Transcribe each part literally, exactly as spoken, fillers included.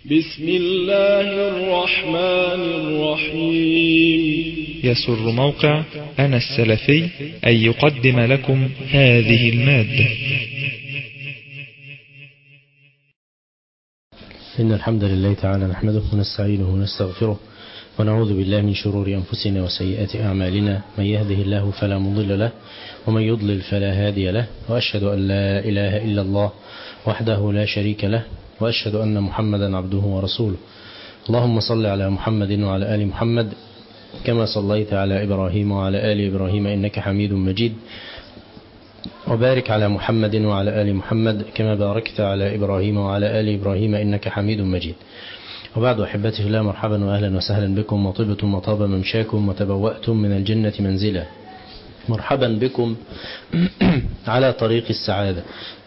بسم الله الرحمن الرحيم. يسر موقع أنا السلفي أن يقدم لكم هذه المادة. إن الحمد لله تعالى نحمده ونستعينه ونستغفره ونعوذ بالله من شرور أنفسنا وسيئات أعمالنا، من يهده الله فلا مضل له ومن يضلل فلا هادي له، وأشهد أن لا إله إلا الله وحده لا شريك له، وأشهد أن محمدا عبده ورسوله. اللهم صل على محمد وعلى آل محمد كما صليت على إبراهيم وعلى آل إبراهيم إنك حميد مجيد، وبارك على محمد وعلى آل محمد كما باركت على إبراهيم وعلى آل إبراهيم إنك حميد مجيد. وبعد، أحبتي في الله، مرحبا وأهلا وسهلا بكم، وطبتم وطاب ممشاكم وتبوأتم من الجنة منزلا. مرحبا بكم على طريق السعادة،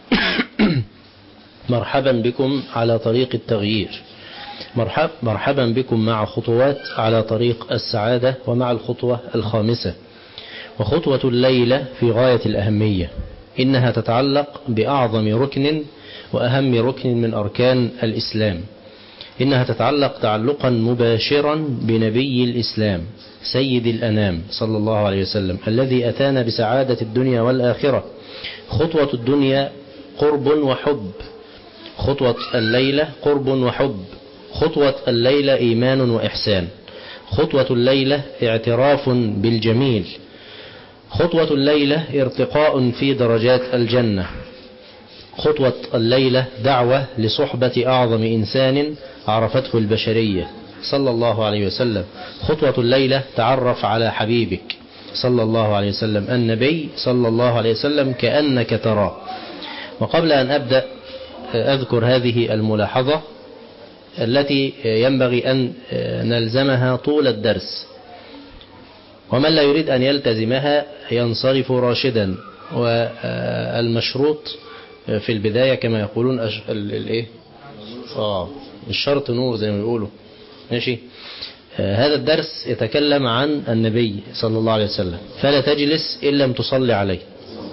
مرحبا بكم على طريق التغيير، مرحب مرحبا بكم مع خطوات على طريق السعادة، ومع الخطوة الخامسة، وخطوة الليلة في غاية الأهمية. إنها تتعلق بأعظم ركن وأهم ركن من أركان الإسلام. إنها تتعلق تعلقا مباشرا بنبي الإسلام سيد الأنام صلى الله عليه وسلم، الذي أتانا بسعادة الدنيا والآخرة. خطوة الدنيا قرب وحب، خطوة الليلة قرب وحب، خطوة الليلة إيمان وإحسان، خطوة الليلة اعتراف بالجميل، خطوة الليلة ارتقاء في درجات الجنة، خطوة الليلة دعوة لصحبة أعظم إنسان عرفته البشرية صلى الله عليه وسلم. خطوة الليلة تعرف على حبيبك صلى الله عليه وسلم، النبي صلى الله عليه وسلم كأنك تراه. وقبل أن أبدأ أذكر هذه الملاحظة التي ينبغي أن نلزمها طول الدرس، ومن لا يريد أن يلتزمها ينصرف راشدا. والمشروط في البداية كما يقولون أش... الإيه؟ آه الشرط نور زي ما يقولوا، ماشي. آه هذا الدرس يتكلم عن النبي صلى الله عليه وسلم، فلا تجلس إن لم تصلي عليه،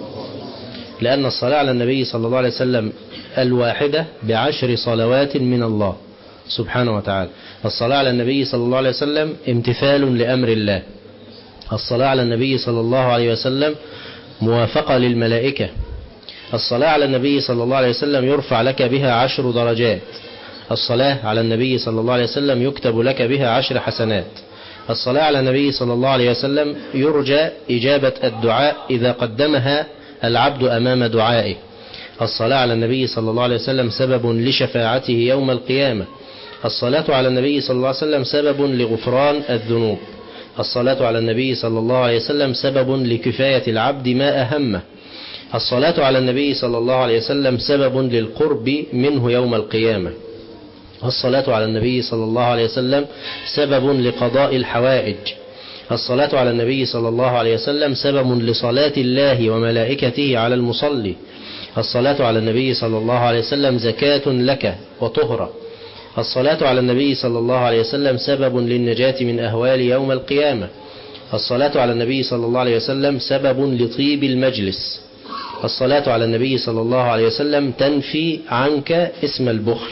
لأن الصلاة على النبي صلى الله عليه وسلم الواحدة بعشر صلوات من الله سبحانه وتعالى. الصلاة على النبي صلى الله عليه وسلم امتثال لأمر الله. الصلاة على النبي صلى الله عليه وسلم موافقة للملائكة. الصلاة على النبي صلى الله عليه وسلم يرفع لك بها عشر درجات. الصلاة على النبي صلى الله عليه وسلم يكتب لك بها عشر حسنات. الصلاة على النبي صلى الله عليه وسلم يرجى إجابة الدعاء إذا قدمها العبد أمام دعائه. الصلاة على النبي صلى الله عليه وسلم سبب لشفاعته يوم القيامة. الصلاة على النبي صلى الله عليه وسلم سبب لغفران الذنوب. الصلاة على النبي صلى الله عليه وسلم سبب لكفاية العبد ما أهمه. الصلاة على النبي صلى الله عليه وسلم سبب للقرب منه يوم القيامة. الصلاة على النبي صلى الله عليه وسلم سبب لقضاء الحوائج. الصلاة على النبي صلى الله عليه وسلم سبب لصلاة الله وملائكته على المصلي. الصلاة على النبي صلى الله عليه وسلم زكاة لك وطهرة. الصلاة على النبي صلى الله عليه وسلم سبب للنجاة من أهوال يوم القيامة. الصلاة على النبي صلى الله عليه وسلم سبب لطيب المجلس. الصلاة على النبي صلى الله عليه وسلم تنفي عنك اسم البخل.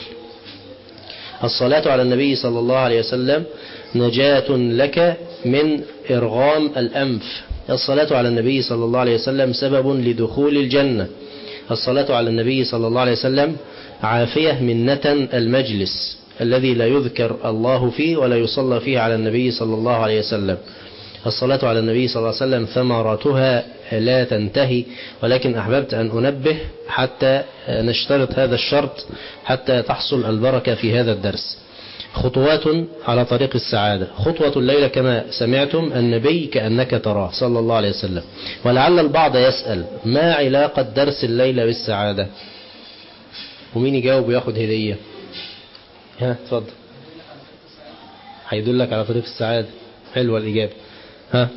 الصلاة على النبي صلى الله عليه وسلم نجاة لك من إرغام الأنف. الصلاة على النبي صلى الله عليه وسلم سبب لدخول الجنة. الصلاة على النبي صلى الله عليه وسلم عافية من نتن المجلس الذي لا يذكر الله فيه ولا يصلى فيه على النبي صلى الله عليه وسلم. الصلاة على النبي صلى الله عليه وسلم ثمراتها لا تنتهي، ولكن أحببت أن أنبه حتى نشترط هذا الشرط حتى تحصل البركة في هذا الدرس. خطوات على طريق السعادة. خطوة الليلة كما سمعتم النبي كأنك تراه صلى الله عليه وسلم. ولعل البعض يسأل ما علاقة درس الليلة بالسعادة؟ ومين يجاوب وياخد هدية؟ ها تفضل. هيدلك على طريق السعادة. حلوة الإجابة. ها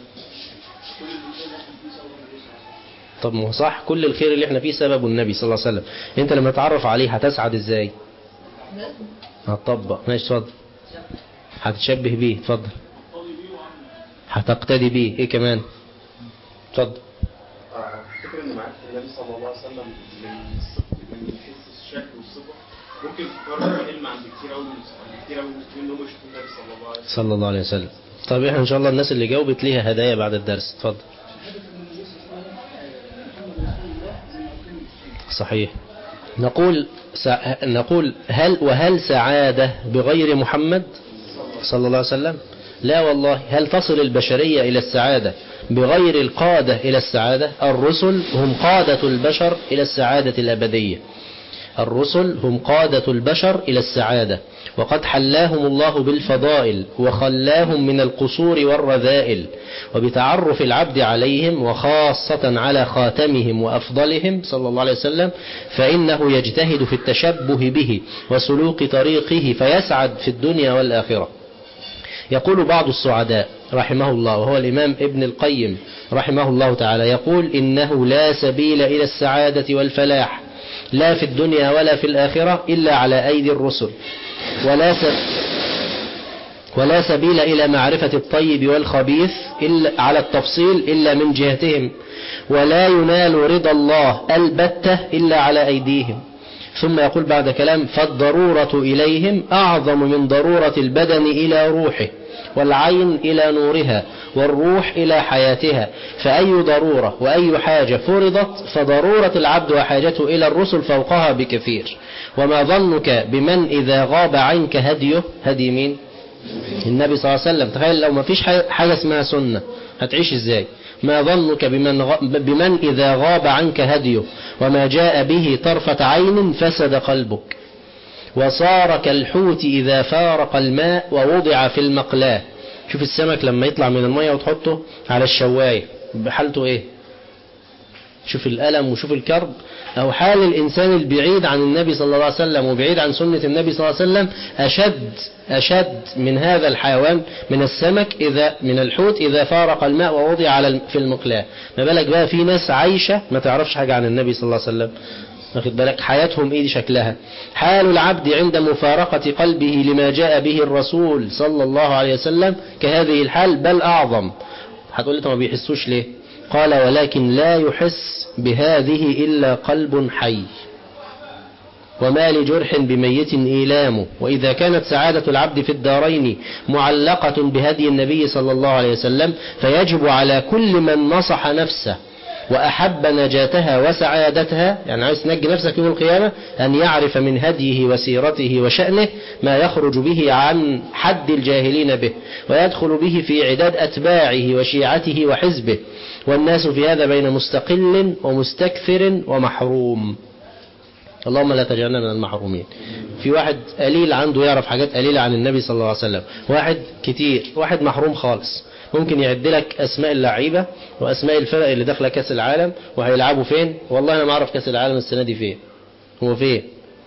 طب ما صح، كل الخير اللي احنا فيه سبب النبي صلى الله عليه وسلم. انت لما تعرف عليه هتسعد ازاي؟ هتطبق. ماشي اتفضل. هتشبه بيه. اتفضل. هتقتدي بيه. ايه كمان؟ اتفضل. افتكر ان معرفة النبي صلى الله عليه وسلم من من حيث الشكل والصفة ممكن تكرر العلم عند كتير قوي من كتير قوي من المسلمين ان هم يشوفوا النبي صلى الله عليه وسلم صلى الله عليه وسلم. طيب احنا ان شاء الله الناس اللي جاوبت ليها هدايا بعد الدرس. اتفضل. صحيح. نقول سع... نقول هل وهل سعادة بغير محمد صلى الله عليه وسلم؟ لا والله. هل تصل البشرية إلى السعادة بغير القادة إلى السعادة؟ الرسل هم قادة البشر إلى السعادة الأبدية. الرسل هم قادة البشر إلى السعادة، وقد حلاهم الله بالفضائل وخلاهم من القصور والرذائل، وبتعرف العبد عليهم وخاصة على خاتمهم وأفضلهم صلى الله عليه وسلم، فإنه يجتهد في التشبه به وسلوك طريقه فيسعد في الدنيا والآخرة. يقول بعض السعداء رحمه الله وهو الإمام ابن القيم رحمه الله تعالى، يقول إنه لا سبيل إلى السعادة والفلاح لا في الدنيا ولا في الآخرة إلا على أيدي الرسل، ولا ولا سبيل إلى معرفة الطيب والخبيث إلا على التفصيل إلا من جهتهم، ولا ينال رضا الله البتة إلا على أيديهم. ثم يقول بعد كلام: فالضرورة إليهم أعظم من ضرورة البدن إلى روحه، والعين إلى نورها، والروح إلى حياتها، فأي ضرورة وأي حاجة فرضت فضرورة العبد وحاجته إلى الرسل فوقها بكثير. وما ظنك بمن إذا غاب عنك هديه، هدي مين؟ النبي صلى الله عليه وسلم. تخيل لو ما فيش حاجة اسمها سنة هتعيش ازاي؟ ما ظنك بمن, غ... بمن إذا غاب عنك هديه وما جاء به طرفة عين فسد قلبك، وصار كالحوت إذا فارق الماء ووضع في المقلاة. شوف السمك لما يطلع من المية وتحطه على الشواية بحالته ايه؟ شوف الألم وشوف الكرب. أو حال الإنسان البعيد عن النبي صلى الله عليه وسلم وبعيد عن سنة النبي صلى الله عليه وسلم أشد أشد من هذا الحيوان، من السمك إذا من الحوت إذا فارق الماء ووضع على في المقلاة. ما بالك بقى في ناس عايشة ما تعرفش حاجة عن النبي صلى الله عليه وسلم، واخد بالك حياتهم ايه دي شكلها. حال العبد عند مفارقة قلبه لما جاء به الرسول صلى الله عليه وسلم كهذه الحال بل أعظم. هتقول لي طب ما بيحسوش ليه؟ قال: ولكن لا يحس بهذه إلا قلب حي، وما لجرح بميت إيلام. وإذا كانت سعادة العبد في الدارين معلقة بهدي النبي صلى الله عليه وسلم فيجب على كل من نصح نفسه وأحب نجاتها وسعادتها، يعني عايز تنجي نفسك يوم القيامة، أن يعرف من هديه وسيرته وشأنه ما يخرج به عن حد الجاهلين به، ويدخل به في عداد أتباعه وشيعته وحزبه. والناس في هذا بين مستقل ومستكثر ومحروم. اللهم لا تجعلنا من المحرومين. في واحد قليل عنده يعرف حاجات قليلة عن النبي صلى الله عليه وسلم، واحد كتير، واحد محروم خالص. ممكن يعد لك أسماء اللعيبة وأسماء الفرق اللي داخله كأس العالم وهيلعبوا فين. والله أنا ما أعرف كأس العالم السنة دي فين، هو فين،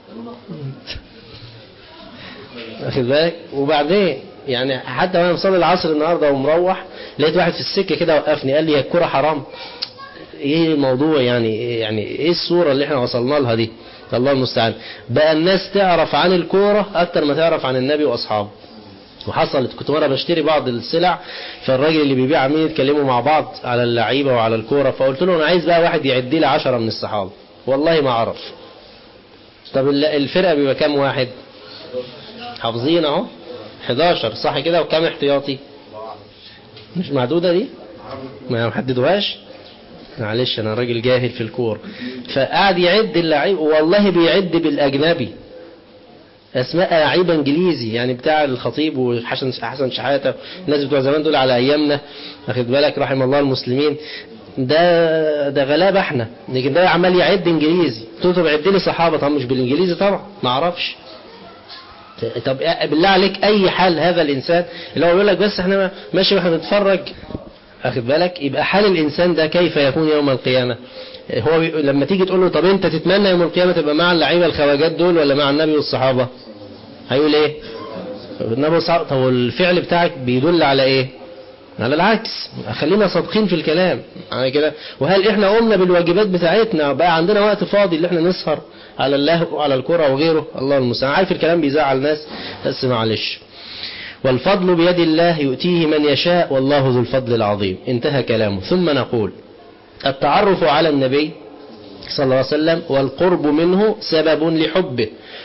أخذ بالك. وبعدين يعني حتى وأنا مصلي العصر النهاردة ومروح لقيت واحد في السكة كده وقفني قال لي: هي الكرة حرام؟ إيه الموضوع يعني؟ يعني إيه الصورة اللي إحنا وصلنا لها دي؟ الله المستعان. بقى الناس تعرف عن الكورة أكتر ما تعرف عن النبي وأصحابه. وحصلت كنت مرة بشتري بعض السلع، فالراجل اللي بيبيع عمين يتكلموا مع بعض على اللعيبة وعلى الكورة، فقلت له: أنا عايز بقى واحد يعد لي عشرة من الصحابة. والله ما أعرف. طب الفرقة بيبقى كام واحد؟ حافظين اهو حداشر صح كده، وكام احتياطي؟ مش معدودة دي؟ ما محددوهاش؟ معلش أنا راجل جاهل في الكور. فقعد يعد اللعيب، والله بيعد بالأجنبي، اسماء لعيبه انجليزي يعني بتاع الخطيب وحسن حسن شحاته، الناس بتوع زمان دول على ايامنا، واخد بالك، رحم الله المسلمين. ده ده غلابه احنا، لكن ده عمال يعد انجليزي. قلت له: بعد لي صحابه. طب مش بالانجليزي طبعا، ما اعرفش. طب بالله عليك اي حال هذا الانسان اللي هو بيقول لك بس احنا ماشي واحنا بنتفرج، واخد بالك، يبقى حال الانسان ده كيف يكون يوم القيامه؟ هو لما تيجي تقول له: طب انت تتمنى يوم القيامة تبقى مع اللعيبة الخواجات دول ولا مع النبي والصحابة؟ هيقول ايه؟ النبي والصحابة. طب الفعل بتاعك بيدل على ايه؟ على العكس. خلينا صادقين في الكلام يعني كده. وهل احنا قمنا بالواجبات بتاعتنا؟ بقى عندنا وقت فاضي اللي احنا نسهر على اللهو وعلى الكرة وغيره؟ الله المستعان. عارف الكلام بيزعل ناس بس معلش. والفضل بيد الله يؤتيه من يشاء والله ذو الفضل العظيم. انتهى كلامه. ثم نقول: التعرف على النبي صلى الله عليه وسلم والقرب منه سبب لحبه،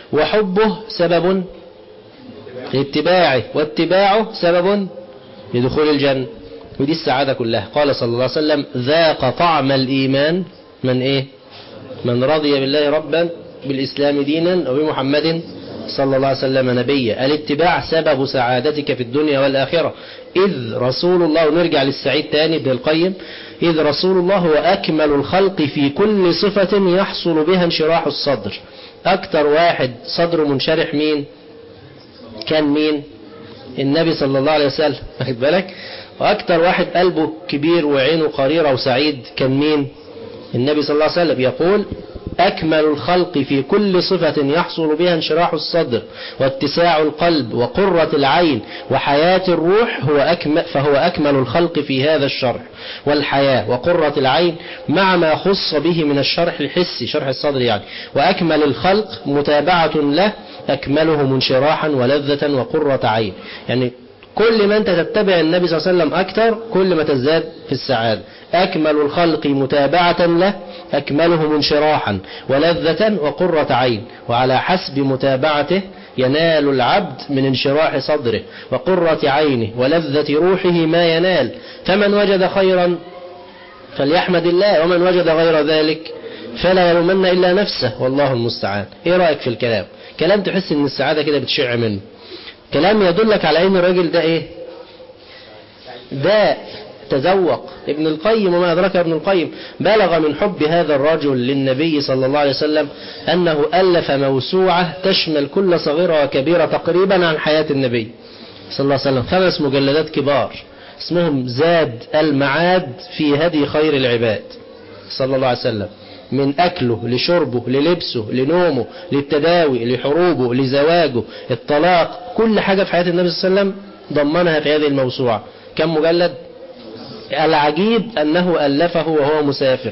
وحبه سبب لاتباعه، واتباعه سبب لدخول الجنة. ودي السعادة كلها. قال صلى الله عليه وسلم: ذاق طعم الإيمان من إيه؟ من رضي بالله ربا، بالإسلام دينا، وبمحمد صلى الله عليه وسلم نبيا. الاتباع سبب سعادتك في الدنيا والآخرة. إذ رسول الله، ونرجع للسعيد تاني ابن القيم، إذ رسول الله هو أكمل الخلق في كل صفة يحصل بها انشراح الصدر. أكتر واحد صدره منشرح مين؟ كان مين؟ النبي صلى الله عليه وسلم، واخد بالك؟ وأكتر واحد قلبه كبير وعينه قريرة وسعيد كان مين؟ النبي صلى الله عليه وسلم. يقول: أكمل الخلق في كل صفة يحصل بها انشراح الصدر واتساع القلب وقرة العين وحياة الروح هو أكمل، فهو أكمل الخلق في هذا الشرح والحياة وقرة العين مع ما خص به من الشرح الحسي، شرح الصدر يعني. وأكمل الخلق متابعة له أكمله منشراحا ولذة وقرة عين. يعني كل ما أنت تتبع النبي صلى الله عليه وسلم أكثر كل ما تزداد في السعادة. أكمل الخلق متابعة له أكمله منشراحا ولذة وقرة عين، وعلى حسب متابعته ينال العبد من انشراح صدره وقرة عينه ولذة روحه ما ينال. فمن وجد خيرا فليحمد الله، ومن وجد غير ذلك فلا يلومن إلا نفسه، والله المستعان. إيه رأيك في الكلام؟ كلام تحس إن السعادة كده بتشع منه، كلام يدلك على إن الراجل ده إيه؟ ده تذوق. ابن القيم وما أدرك ابن القيم بلغ من حب هذا الرجل للنبي صلى الله عليه وسلم أنه ألف موسوعة تشمل كل صغيرة وكبيرة تقريبا عن حياة النبي صلى الله عليه وسلم، خمس مجلدات كبار اسمهم زاد المعاد في هدي خير العباد صلى الله عليه وسلم. من أكله لشربه للبسه لنومه للتداوي لحروبه لزواجه الطلاق، كل حاجة في حياة النبي صلى الله عليه وسلم ضمنها في هذه الموسوعة. كم مجلد؟ العجيب أنه ألفه وهو مسافر،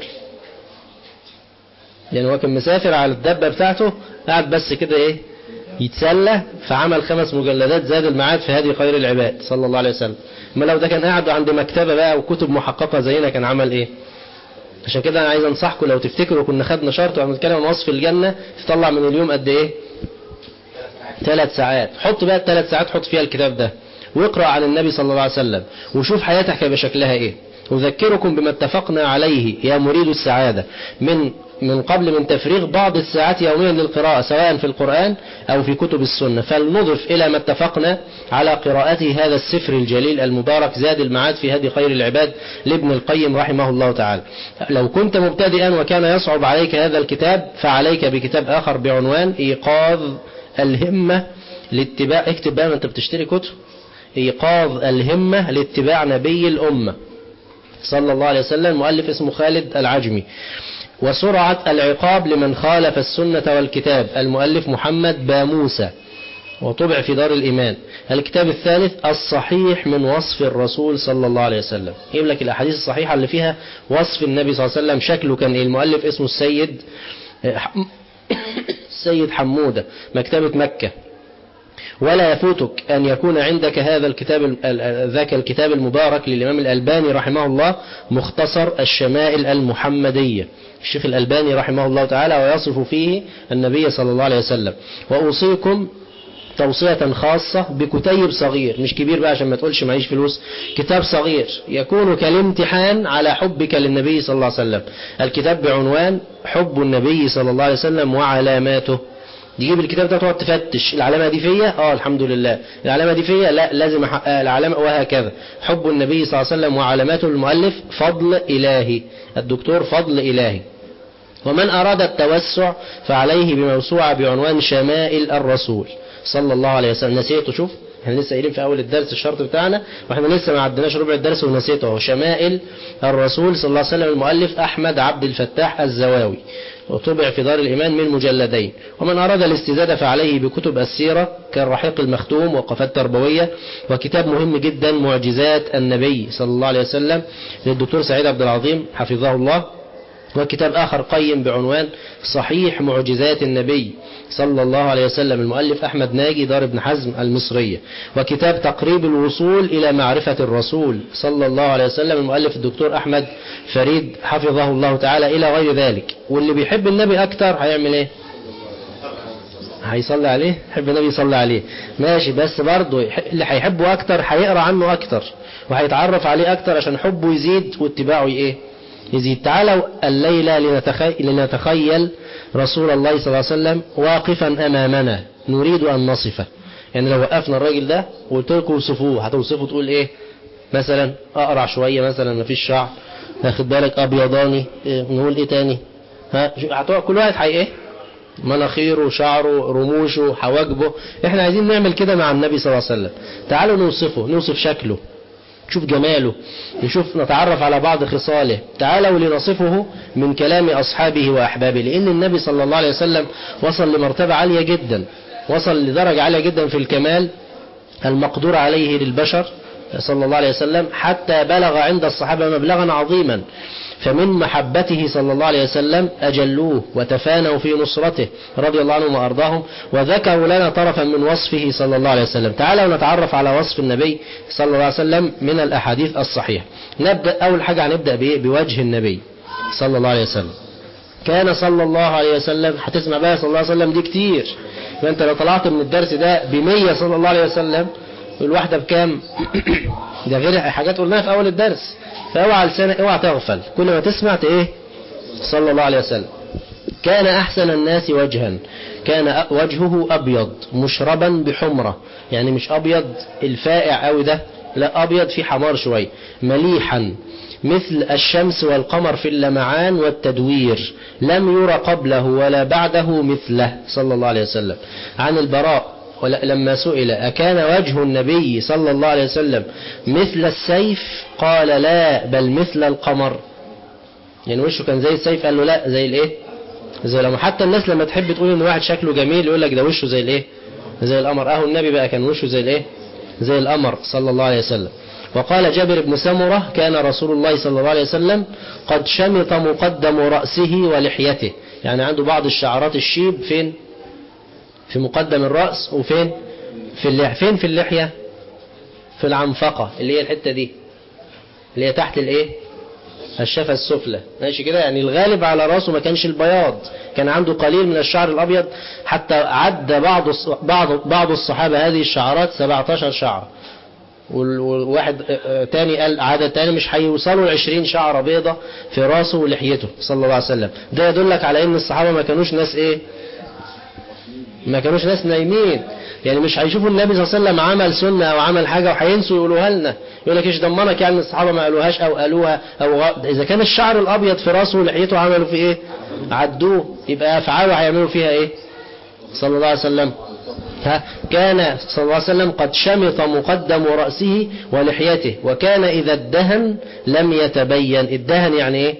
يعني هو كان مسافر على الدبة بتاعته، قاعد بس كده إيه يتسلى، فعمل خمس مجلدات زاد المعاد في هذه خير العباد صلى الله عليه وسلم. ما لو ده كان قاعد عند مكتبة بقى وكتب محققة زينا كان عمل إيه؟ عشان كده أنا عايز أنصحكم، لو تفتكروا كنا خدنا شرط وعم نتكلم عن وصف الجنة، تطلع من اليوم قد إيه؟ ثلاث ساعات. حط بقى الثلاث ساعات حط فيها الكتاب ده واقرأ عن النبي صلى الله عليه وسلم وشوف حياتك هيبقى شكلها إيه. أذكركم بما اتفقنا عليه يا مريد السعادة من من قبل من تفريغ بعض الساعات يوميا للقراءة سواء في القرآن أو في كتب السنة، فلنضف إلى ما اتفقنا على قراءته هذا السفر الجليل المبارك زاد المعاد في هدي خير العباد لابن القيم رحمه الله تعالى. لو كنت مبتدئا وكان يصعب عليك هذا الكتاب فعليك بكتاب آخر بعنوان إيقاظ الهمة لاتباع، اكتب بقى ما انت بتشتري كتب، إيقاظ الهمة لاتباع نبي الأمة صلى الله عليه وسلم، مؤلف اسمه خالد العجمي. وسرعة العقاب لمن خالف السنة والكتاب، المؤلف محمد باموسى، وطبع في دار الإيمان. الكتاب الثالث الصحيح من وصف الرسول صلى الله عليه وسلم، يجيب لك الأحاديث الصحيحة اللي فيها وصف النبي صلى الله عليه وسلم. شكله كان إيه؟ المؤلف اسمه السيد السيد حمودة، مكتبة مكة. ولا يفوتك أن يكون عندك هذا الكتاب ذاك الكتاب المبارك للإمام الألباني رحمه الله، مختصر الشمائل المحمدية، الشيخ الألباني رحمه الله تعالى، ويصف فيه النبي صلى الله عليه وسلم. وأوصيكم توصية خاصة بكتيب صغير، مش كبير بقى عشان ما تقولش معيش فلوس، كتاب صغير يكون كالامتحان على حبك للنبي صلى الله عليه وسلم. الكتاب بعنوان حب النبي صلى الله عليه وسلم وعلاماته. تجيب الكتاب ده تقعد تفتش، العلامة دي فيا؟ اه الحمد لله. العلامة دي فيا؟ لا لازم احققها العلامة، وهكذا. حب النبي صلى الله عليه وسلم وعلاماته، المؤلف فضل إلهي، الدكتور فضل إلهي. ومن أراد التوسع فعليه بموسوعة بعنوان شمائل الرسول صلى الله عليه وسلم. نسيته؟ شوف احنا لسه قايلين في أول الدرس الشرط بتاعنا واحنا لسه ما عدناش ربع الدرس ونسيته. شمائل الرسول صلى الله عليه وسلم، المؤلف أحمد عبد الفتاح الزواوي، وطبع في دار الإيمان من مجلدين. ومن أراد الاستزادة فعليه بكتب السيرة كالرحيق المختوم وقفات تربوية، وكتاب مهم جدا معجزات النبي صلى الله عليه وسلم للدكتور سعيد عبد العظيم حفظه الله، وكتاب آخر قيم بعنوان صحيح معجزات النبي صلى الله عليه وسلم، المؤلف أحمد ناجي دار ابن حزم المصرية. وكتاب تقريب الوصول إلى معرفة الرسول صلى الله عليه وسلم، المؤلف الدكتور أحمد فريد حفظه الله تعالى، إلى غير ذلك. واللي بيحب النبي أكتر هيعمل إيه؟ هيصلي عليه، يحب النبي يصلي عليه ماشي، بس برضه اللي هيحبه أكتر هيقرأ عنه أكتر وهيتعرف عليه أكتر عشان حبه يزيد واتباعه إيه يزيد. تعالوا الليلة لنتخيل, لنتخيل رسول الله صلى الله عليه وسلم واقفا أمامنا نريد أن نصفه. يعني لو وقفنا الراجل ده وقلت لكم وصفوه هتوصفه تقول إيه؟ مثلا أقرع شوية، مثلا ما فيش شعر، ناخد بالك أبيضاني، إيه نقول إيه تاني؟ ها كل واحد حي إيه؟ مناخيره، شعره، رموشه، حواجبه. احنا عايزين نعمل كده مع النبي صلى الله عليه وسلم. تعالوا نوصفه، نوصف شكله، نشوف جماله، نشوف نتعرف على بعض خصاله. تعالوا لنصفه من كلام أصحابه وأحبابه، لأن النبي صلى الله عليه وسلم وصل لمرتبة عالية جدا، وصل لدرجة عالية جدا في الكمال المقدور عليه للبشر صلى الله عليه وسلم، حتى بلغ عند الصحابة مبلغا عظيما. فمن محبته صلى الله عليه وسلم أجلوه وتفانوا في نصرته رضي الله عنهم وأرضاهم، وذكروا لنا طرفا من وصفه صلى الله عليه وسلم. تعالوا نتعرف على وصف النبي صلى الله عليه وسلم من الأحاديث الصحيحة. نبدأ أول حاجة هنبدأ بإيه؟ بوجه النبي صلى الله عليه وسلم. كان صلى الله عليه وسلم، هتسمع بقى صلى الله عليه وسلم دي كتير، فأنت لو طلعت من الدرس ده بمية صلى الله عليه وسلم الواحدة بكام؟ ده غير حاجات قلناها في أول الدرس، فاوعى لسانك اوعى تغفل، كل ما تسمع ايه صلى الله عليه وسلم. كان أحسن الناس وجها، كان وجهه أبيض مشربا بحمرة، يعني مش أبيض الفائع أو ده، لا أبيض في حمار شوي، مليحا مثل الشمس والقمر في اللمعان والتدوير، لم يرى قبله ولا بعده مثله صلى الله عليه وسلم. عن البراء لما سئل أكان وجه النبي صلى الله عليه وسلم مثل السيف؟ قال لا بل مثل القمر. يعني وشه كان زي السيف؟ قال له لا زي الايه؟ زي القمر. حتى الناس لما تحب تقول ان واحد شكله جميل يقول لك ده وشه زي الايه؟ زي القمر. اهو النبي بقى كان وشه زي الايه؟ زي القمر صلى الله عليه وسلم. وقال جابر بن سمرة كان رسول الله صلى الله عليه وسلم قد شمط مقدم رأسه ولحيته، يعني عنده بعض الشعرات الشيب فين؟ في مقدم الرأس، وفين؟ في اللحية. فين في اللحية؟ في العنفقة اللي هي الحتة دي اللي هي تحت الايه؟ الشفة السفلى، ماشي كده. يعني الغالب على رأسه ما كانش البياض، كان عنده قليل من الشعر الأبيض، حتى عد بعض بعض بعض الصحابة هذه الشعرات سبعة عشر شعر، وواحد تاني قال عدد تاني مش هيوصلوا لعشرين شعرة بيضة في رأسه ولحيته صلى الله عليه وسلم. ده يدلك على ان الصحابة ما كانوش ناس ايه؟ ما كانوش ناس نايمين. يعني مش هيشوفوا النبي صلى الله عليه وسلم عمل سنة او عمل حاجة وهينسوا يقولوها لنا، يقول لك ايش ضمنك يعني الصحابة ما قالوهاش او قالوها، او غ... اذا كان الشعر الابيض في راسه ولحيته عملوا فيه ايه؟ عدوه، يبقى افعاله هيعملوا فيها ايه صلى الله عليه وسلم؟ ها كان صلى الله عليه وسلم قد شمط مقدم رأسه ولحيته، وكان اذا ادهن لم يتبين. الدهن يعني ايه؟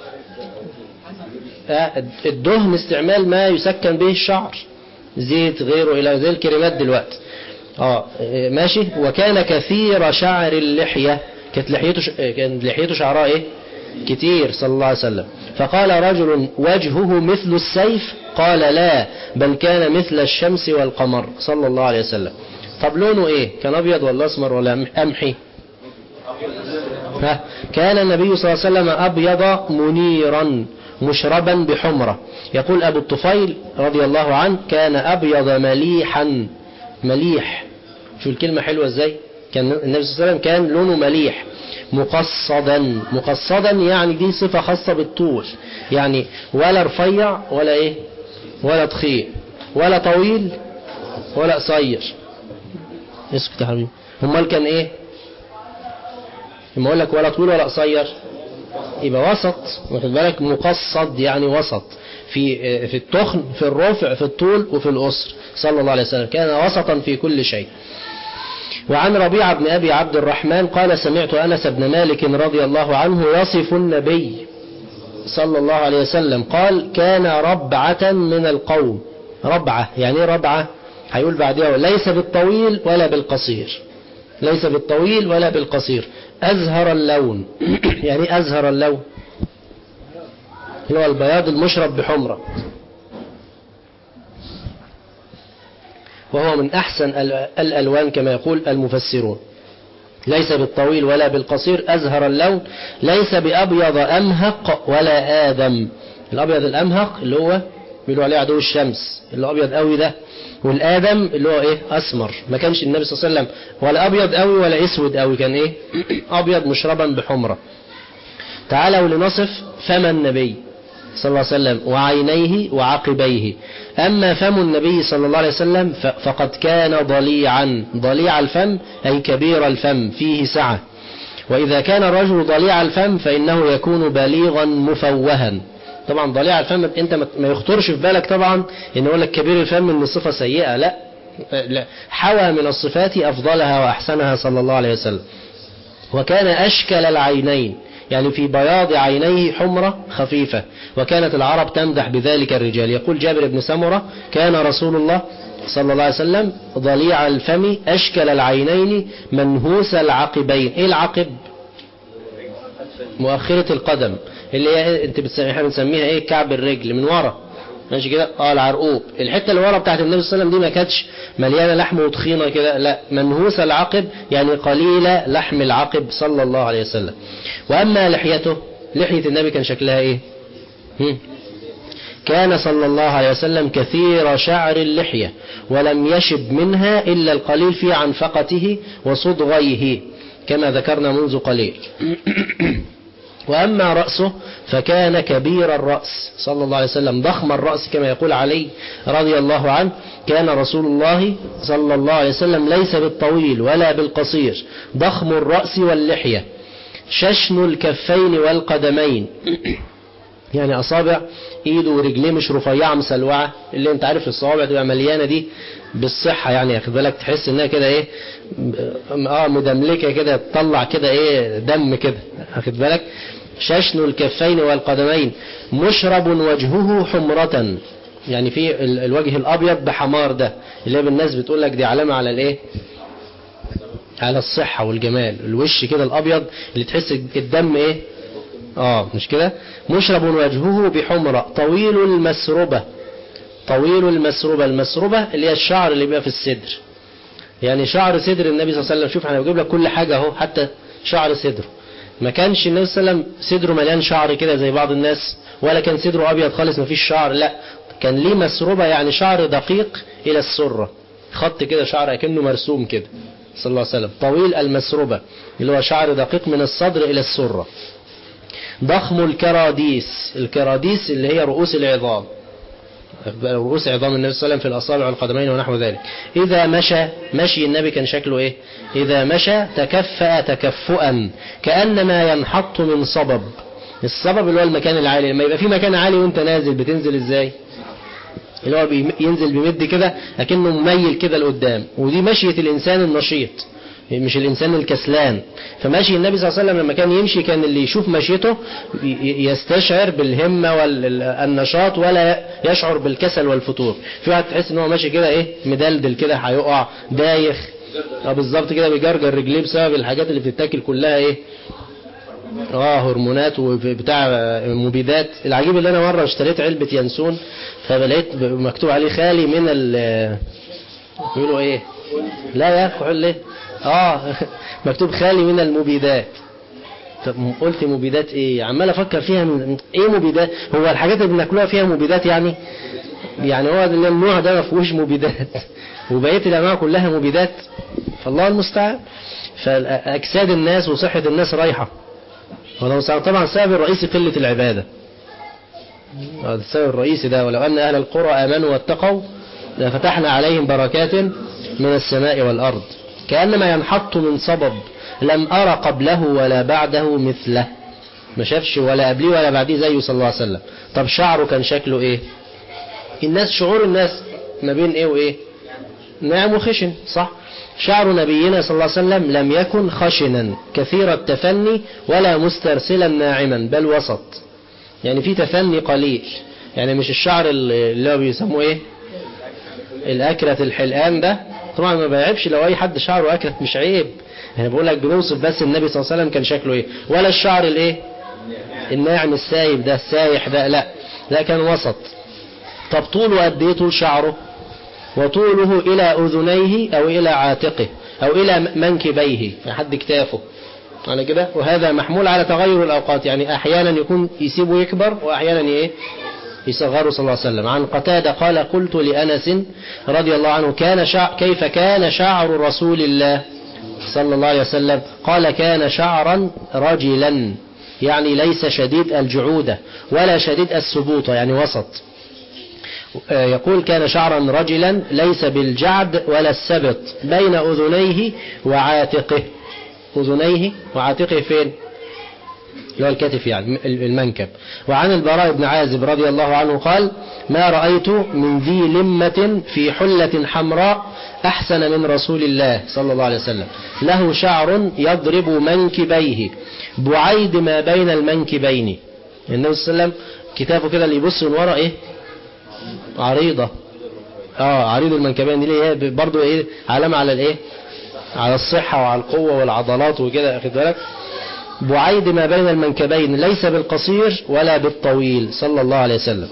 الدهن استعمال ما يسكن به الشعر، زيت غيره الى زي الكريمات دلوقتي. اه ماشي. وكان كثير شعر اللحية، كانت لحيته ش... كانت لحيته شعرها ايه؟ كتير صلى الله عليه وسلم. فقال رجل وجهه مثل السيف؟ قال لا بل كان مثل الشمس والقمر صلى الله عليه وسلم. طب لونه ايه؟ كان ابيض ولا اسمر ولا قمحي؟ ها كان النبي صلى الله عليه وسلم ابيض منيرا مشربا بحمرة. يقول أبو الطفيل رضي الله عنه كان أبيض مليحا. مليح، شو الكلمة حلوة ازاي؟ كان النبي صلى الله عليه وسلم كان لونه مليح. مقصدا، مقصدا يعني دي صفة خاصة بالطول، يعني ولا رفيع ولا ايه؟ ولا تخين، ولا طويل ولا قصير. اسكت يا حبيبي. امال كان ايه؟ لما اقول لك ولا طويل ولا قصير يبقى وسط، واخد بالك؟ مقصد يعني وسط في في التخن، في الرفع، في الطول، وفي القصر صلى الله عليه وسلم. كان وسطا في كل شيء. وعن ربيعة بن أبي عبد الرحمن قال سمعت أنس بن مالك رضي الله عنه يصف النبي صلى الله عليه وسلم قال كان ربعة من القوم. ربعة يعني ايه ربعة؟ هيقول بعدها ليس بالطويل ولا بالقصير، ليس بالطويل ولا بالقصير. أزهر اللون يعني أزهر اللون هو البياض المشرب بحمرة، وهو من أحسن الألوان كما يقول المفسرون. ليس بالطويل ولا بالقصير، أزهر اللون، ليس بأبيض أمهق ولا آدم. الأبيض الأمهق اللي هو بيقولوا عليه عدو الشمس اللي أبيض قوي ده، والآدم اللي هو إيه أسمر. ما كانش النبي صلى الله عليه وسلم ولا أبيض قوي ولا أسود قوي، كان إيه أبيض مشربا بحمرة. تعالوا لنصف فم النبي صلى الله عليه وسلم وعينيه وعقبيه. أما فم النبي صلى الله عليه وسلم فقد كان ضليعا، ضليع الفم أي كبير الفم فيه سعة. وإذا كان الرجل ضليع الفم فإنه يكون بليغا مفوها. طبعا ضليع الفم أنت ما يخطرش في بالك طبعا إن يقول لك كبير الفم إن صفة سيئة، لا لا، حوى من الصفات أفضلها وأحسنها صلى الله عليه وسلم. وكان أشكل العينين، يعني في بياض عينيه حمرة خفيفة، وكانت العرب تمدح بذلك الرجال. يقول جابر بن سمرة كان رسول الله صلى الله عليه وسلم ضليع الفم أشكل العينين منهوس العقبين. إيه العقب؟ مؤخرة القدم، اللي هي انت بتسميها بنسميها ايه كعب الرجل من ورا، ماشي كده، اه العرقوب. الحته اللي ورا بتاعت النبي صلى الله عليه وسلم دي ما كانتش مليانه لحم وتخينه كده، لا، منهوس العقب يعني قليله لحم العقب صلى الله عليه وسلم. واما لحيته، لحيه النبي كان شكلها ايه؟ هم؟ كان صلى الله عليه وسلم كثير شعر اللحيه، ولم يشب منها الا القليل في عنفقته وصدغيه كما ذكرنا منذ قليل. وأما رأسه فكان كبير الرأس صلى الله عليه وسلم، ضخم الرأس كما يقول علي رضي الله عنه كان رسول الله صلى الله عليه وسلم ليس بالطويل ولا بالقصير، ضخم الرأس واللحية، ششن الكفين والقدمين يعني أصابع إيده ورجليه مش رفيعة مسلوعة، اللي انت عارف الصوابع تبقى مليانة دي بالصحة، يعني ياخد بالك تحس انها كده ايه اه مدملكة كده، تطلع كده ايه دم كده، ياخد بالك. ششن الكفين والقدمين، مشرب وجهه حمرة، يعني في الوجه الأبيض بحمار، ده اللي بالناس بتقول لك دي علامة على الايه، على الصحة والجمال. الوش كده الأبيض اللي تحس الدم ايه اه مش كده. مشرب وجهه بحمرة، طويل المسربة، طويل المسربة، المسربة اللي هي الشعر اللي بيبقى في الصدر، يعني شعر صدر النبي صلى الله عليه وسلم. شوف انا بجيب لك كل حاجة اهو، حتى شعر صدره. ما كانش النبي صلى الله عليه وسلم صدره مليان شعر كده زي بعض الناس، ولا كان صدره ابيض خالص ما فيش شعر، لا، كان ليه مسربة يعني شعر دقيق الى السرة، خط كده شعر كأنه مرسوم كده صلى الله عليه وسلم. طويل المسربة اللي هو شعر دقيق من الصدر الى السرة. ضخم الكراديس، الكراديس اللي هي رؤوس العظام، رؤوس عظام النبي صلى الله عليه وسلم في الأصابع والقدمين ونحو ذلك. إذا مشى، مشي النبي كان شكله إيه؟ إذا مشى تكفأ تكفؤا كأنما ينحط من صبب. الصبب اللي هو المكان العالي، لما يبقى في مكان عالي وانت نازل بتنزل ازاي؟ اللي هو ينزل بمد كده لكنه مميل كده لقدام، ودي مشية الإنسان النشيط مش الإنسان الكسلان. فماشي النبي صلى الله عليه وسلم لما كان يمشي كان اللي يشوف مشيته يستشعر بالهمة والنشاط ولا يشعر بالكسل والفتور. في واحد تحس ان هو ماشي كده ايه مدلدل كده، هيقع دايخ، اه بالظبط كده، بيجرجر رجليه بسبب الحاجات اللي بتتاكل كلها ايه اه هرمونات وبتاع مبيدات. العجيب اللي انا مرة اشتريت علبة ينسون فلقيت مكتوب عليه خالي من ال بيقولوا ايه لا يا اخي ليه اه مكتوب خالي من المبيدات. طب قلت مبيدات ايه؟ عمال افكر فيها من ايه مبيدات، هو الحاجات اللي بناكلوها فيها مبيدات يعني يعني هو النوع ده ما فيهوش مبيدات وبقيه الانواع كلها مبيدات، فالله المستعان. فاجساد الناس وصحه الناس رايحه، طبعا السبب الرئيسي قله العباده، هذا السبب الرئيسي ده. ولو ان اهل القرى امنوا واتقوا لفتحنا عليهم بركات من السماء والارض كأنما ينحط من صبب، لم أرى قبله ولا بعده مثله، ما شافش ولا قبليه ولا بعديه زيه صلى الله عليه وسلم. طب شعره كان شكله ايه؟ الناس شعور الناس ما بين ايه وايه؟ ناعم وخشن، صح؟ شعر نبينا صلى الله عليه وسلم لم يكن خشنا كثير التفني ولا مسترسلا ناعما، بل وسط، يعني في تفني قليل، يعني مش الشعر اللي هو بيسموه ايه الأكرة الحلقان ده. طبعا ما بيعيبش لو اي حد شعره أكرة، مش عيب، انا بقول لك بنوصف بس النبي صلى الله عليه وسلم كان شكله ايه. ولا الشعر الايه الناعم السايب ده السايح ده، لا لا كان وسط. طب طوله قد ايه؟ طول شعره وطوله الى اذنيه او الى عاتقه او الى منكبيه لحد كتافه على كده. وهذا محمول على تغير الاوقات، يعني احيانا يكون يسيبه يكبر واحيانا ايه يصغره صلى الله عليه وسلم. عن قتادة قال قلت لأنس رضي الله عنه كان شع... كيف كان شعر رسول الله صلى الله عليه وسلم؟ قال كان شعرا رجلا، يعني ليس شديد الجعودة ولا شديد السبوطة، يعني وسط. يقول كان شعرا رجلا ليس بالجعد ولا السبط، بين أذنيه وعاتقه. أذنيه وعاتقه فين؟ اللي هو الكتف، يعني المنكب. وعن البراء بن عازب رضي الله عنه قال ما رأيت من ذي لمة في حلة حمراء أحسن من رسول الله صلى الله عليه وسلم، له شعر يضرب منكبيه بعيد ما بين المنكبين. النبي صلى الله عليه وسلم كتافه كده اللي يبص من ورا ايه؟ عريضة. اه عريض المنكبين دي اللي هي برضه ايه؟ علامة على الايه؟ على الصحة وعلى القوة والعضلات وكده، اخد بالك؟ بعيد ما بين المنكبين، ليس بالقصير ولا بالطويل صلى الله عليه وسلم.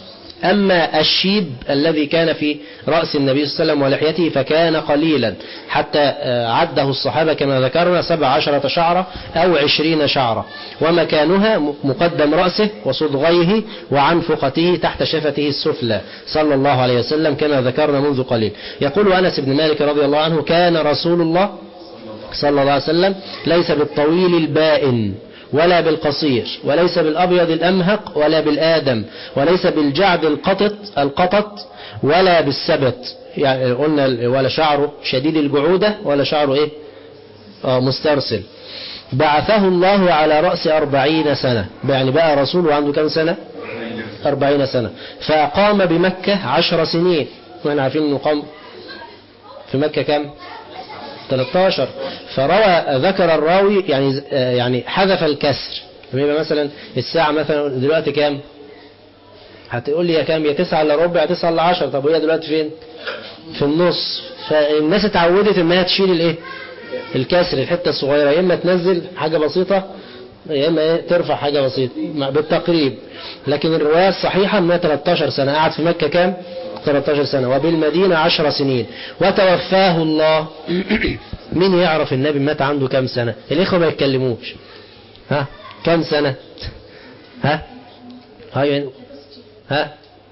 أما الشيب الذي كان في رأس النبي صلى الله عليه وسلم ولحيته فكان قليلا، حتى عده الصحابة كما ذكرنا سبع عشرة شعرة أو عشرين شعرة، ومكانها مقدم رأسه وصدغيه وعنفقته تحت شفته السفلى صلى الله عليه وسلم كما ذكرنا منذ قليل. يقول أنس بن مالك رضي الله عنه كان رسول الله صلى الله عليه وسلم ليس بالطويل البائن ولا بالقصير، وليس بالأبيض الأمهق ولا بالآدم، وليس بالجعد القطط القطط ولا بالسبت، يعني قلنا ولا شعره شديد الجعودة ولا شعره إيه؟ آه مسترسل. بعثه الله على رأس أربعين سنة، يعني بقى رسول وعنده كم سنة؟ أربعين سنة. فأقام بمكة عشر سنين، وإحنا عارفين أنه قام في مكة كم؟ ثلاثة عشر. فروى ذكر الراوي يعني يعني حذف الكسر، يبقى مثلا الساعة مثلا دلوقتي كام؟ هتقول لي يا كام؟ يا تسعة الا ربع يا تسعة الا عشرة. طب وهي دلوقتي فين؟ في النص. فالناس اتعودت انها تشيل الايه؟ الكسر الحتة الصغيرة، يا اما تنزل حاجة بسيطة يا اما ايه ترفع حاجة بسيطة بالتقريب. لكن الرواية الصحيحة انها ثلاثة عشر سنة. قعد في مكة كام؟ ثلاثة عشر سنة. وبالمدينة عشر سنين. وتوفاه الله. مين يعرف النبي مات عنده كم سنة؟ الإخوة ما يتكلموش. ها كم سنة؟ ها هاي ها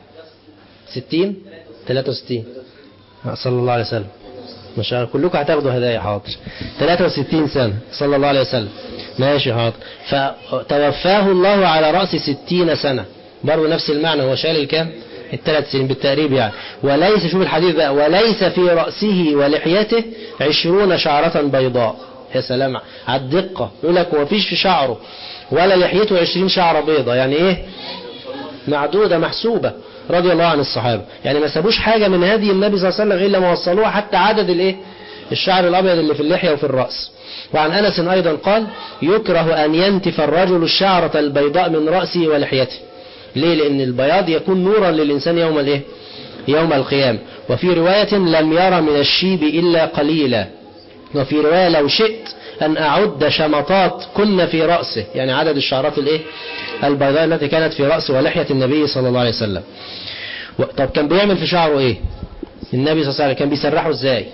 ستين ثلاثة وستين صلى الله عليه وسلم. ما شاء الله كلكم هتاخدوا هدايا. حاضر. ثلاثة وستين سنة صلى الله عليه وسلم. ماشي حاضر. فتوفاه الله على رأس ستين سنة، برضه نفس المعنى. هو شال الكام؟ الثلاث سنين بالتقريب يعني. وليس، شوف الحديث بقى، وليس في رأسه ولحيته عشرون شعرة بيضاء. يا سلام على الدقة. يقول لك هو فيش في شعره ولا لحيته عشرين شعرة بيضاء، يعني ايه؟ معدودة محسوبة رضي الله عن الصحابة. يعني ما سابوش حاجة من هدي النبي صلى الله عليه وسلم إلا ما وصلوها، حتى عدد الايه؟ الشعر الأبيض اللي في اللحية وفي الرأس. وعن أنس أيضا قال يكره أن ينتف الرجل الشعرة البيضاء من رأسه ولحيته. ليه؟ لأن البياض يكون نورا للإنسان يوم الايه؟ يوم القيامة. وفي رواية لم يرى من الشيب إلا قليلا. وفي رواية لو شئت أن أعد شمطات كن في رأسه، يعني عدد الشعرات الايه؟ البيضاء التي كانت في رأسه ولحية النبي صلى الله عليه وسلم. طب كان بيعمل في شعره ايه النبي صلى الله عليه وسلم؟ كان بيسرحه ازاي؟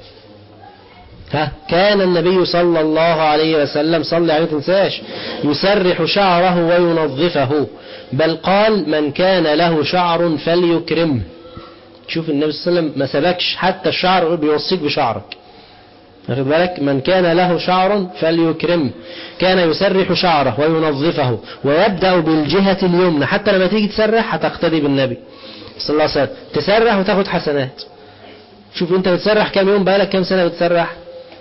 ها كان النبي صلى الله عليه وسلم صلى عليه تنساش يسرح شعره وينظفه، بل قال من كان له شعر فليكرمه. شوف النبي صلى الله عليه وسلم ما سبكش حتى الشعر، بيوصيك بشعرك. واخد بالك؟ من كان له شعر فليكرمه. كان يسرح شعره وينظفه ويبدأ بالجهة اليمنى. حتى لما تيجي تسرح هتقتدي بالنبي صلى الله عليه وسلم، تسرح وتاخد حسنات. شوف انت بتسرح كام يوم؟ بقالك كام سنة بتسرح؟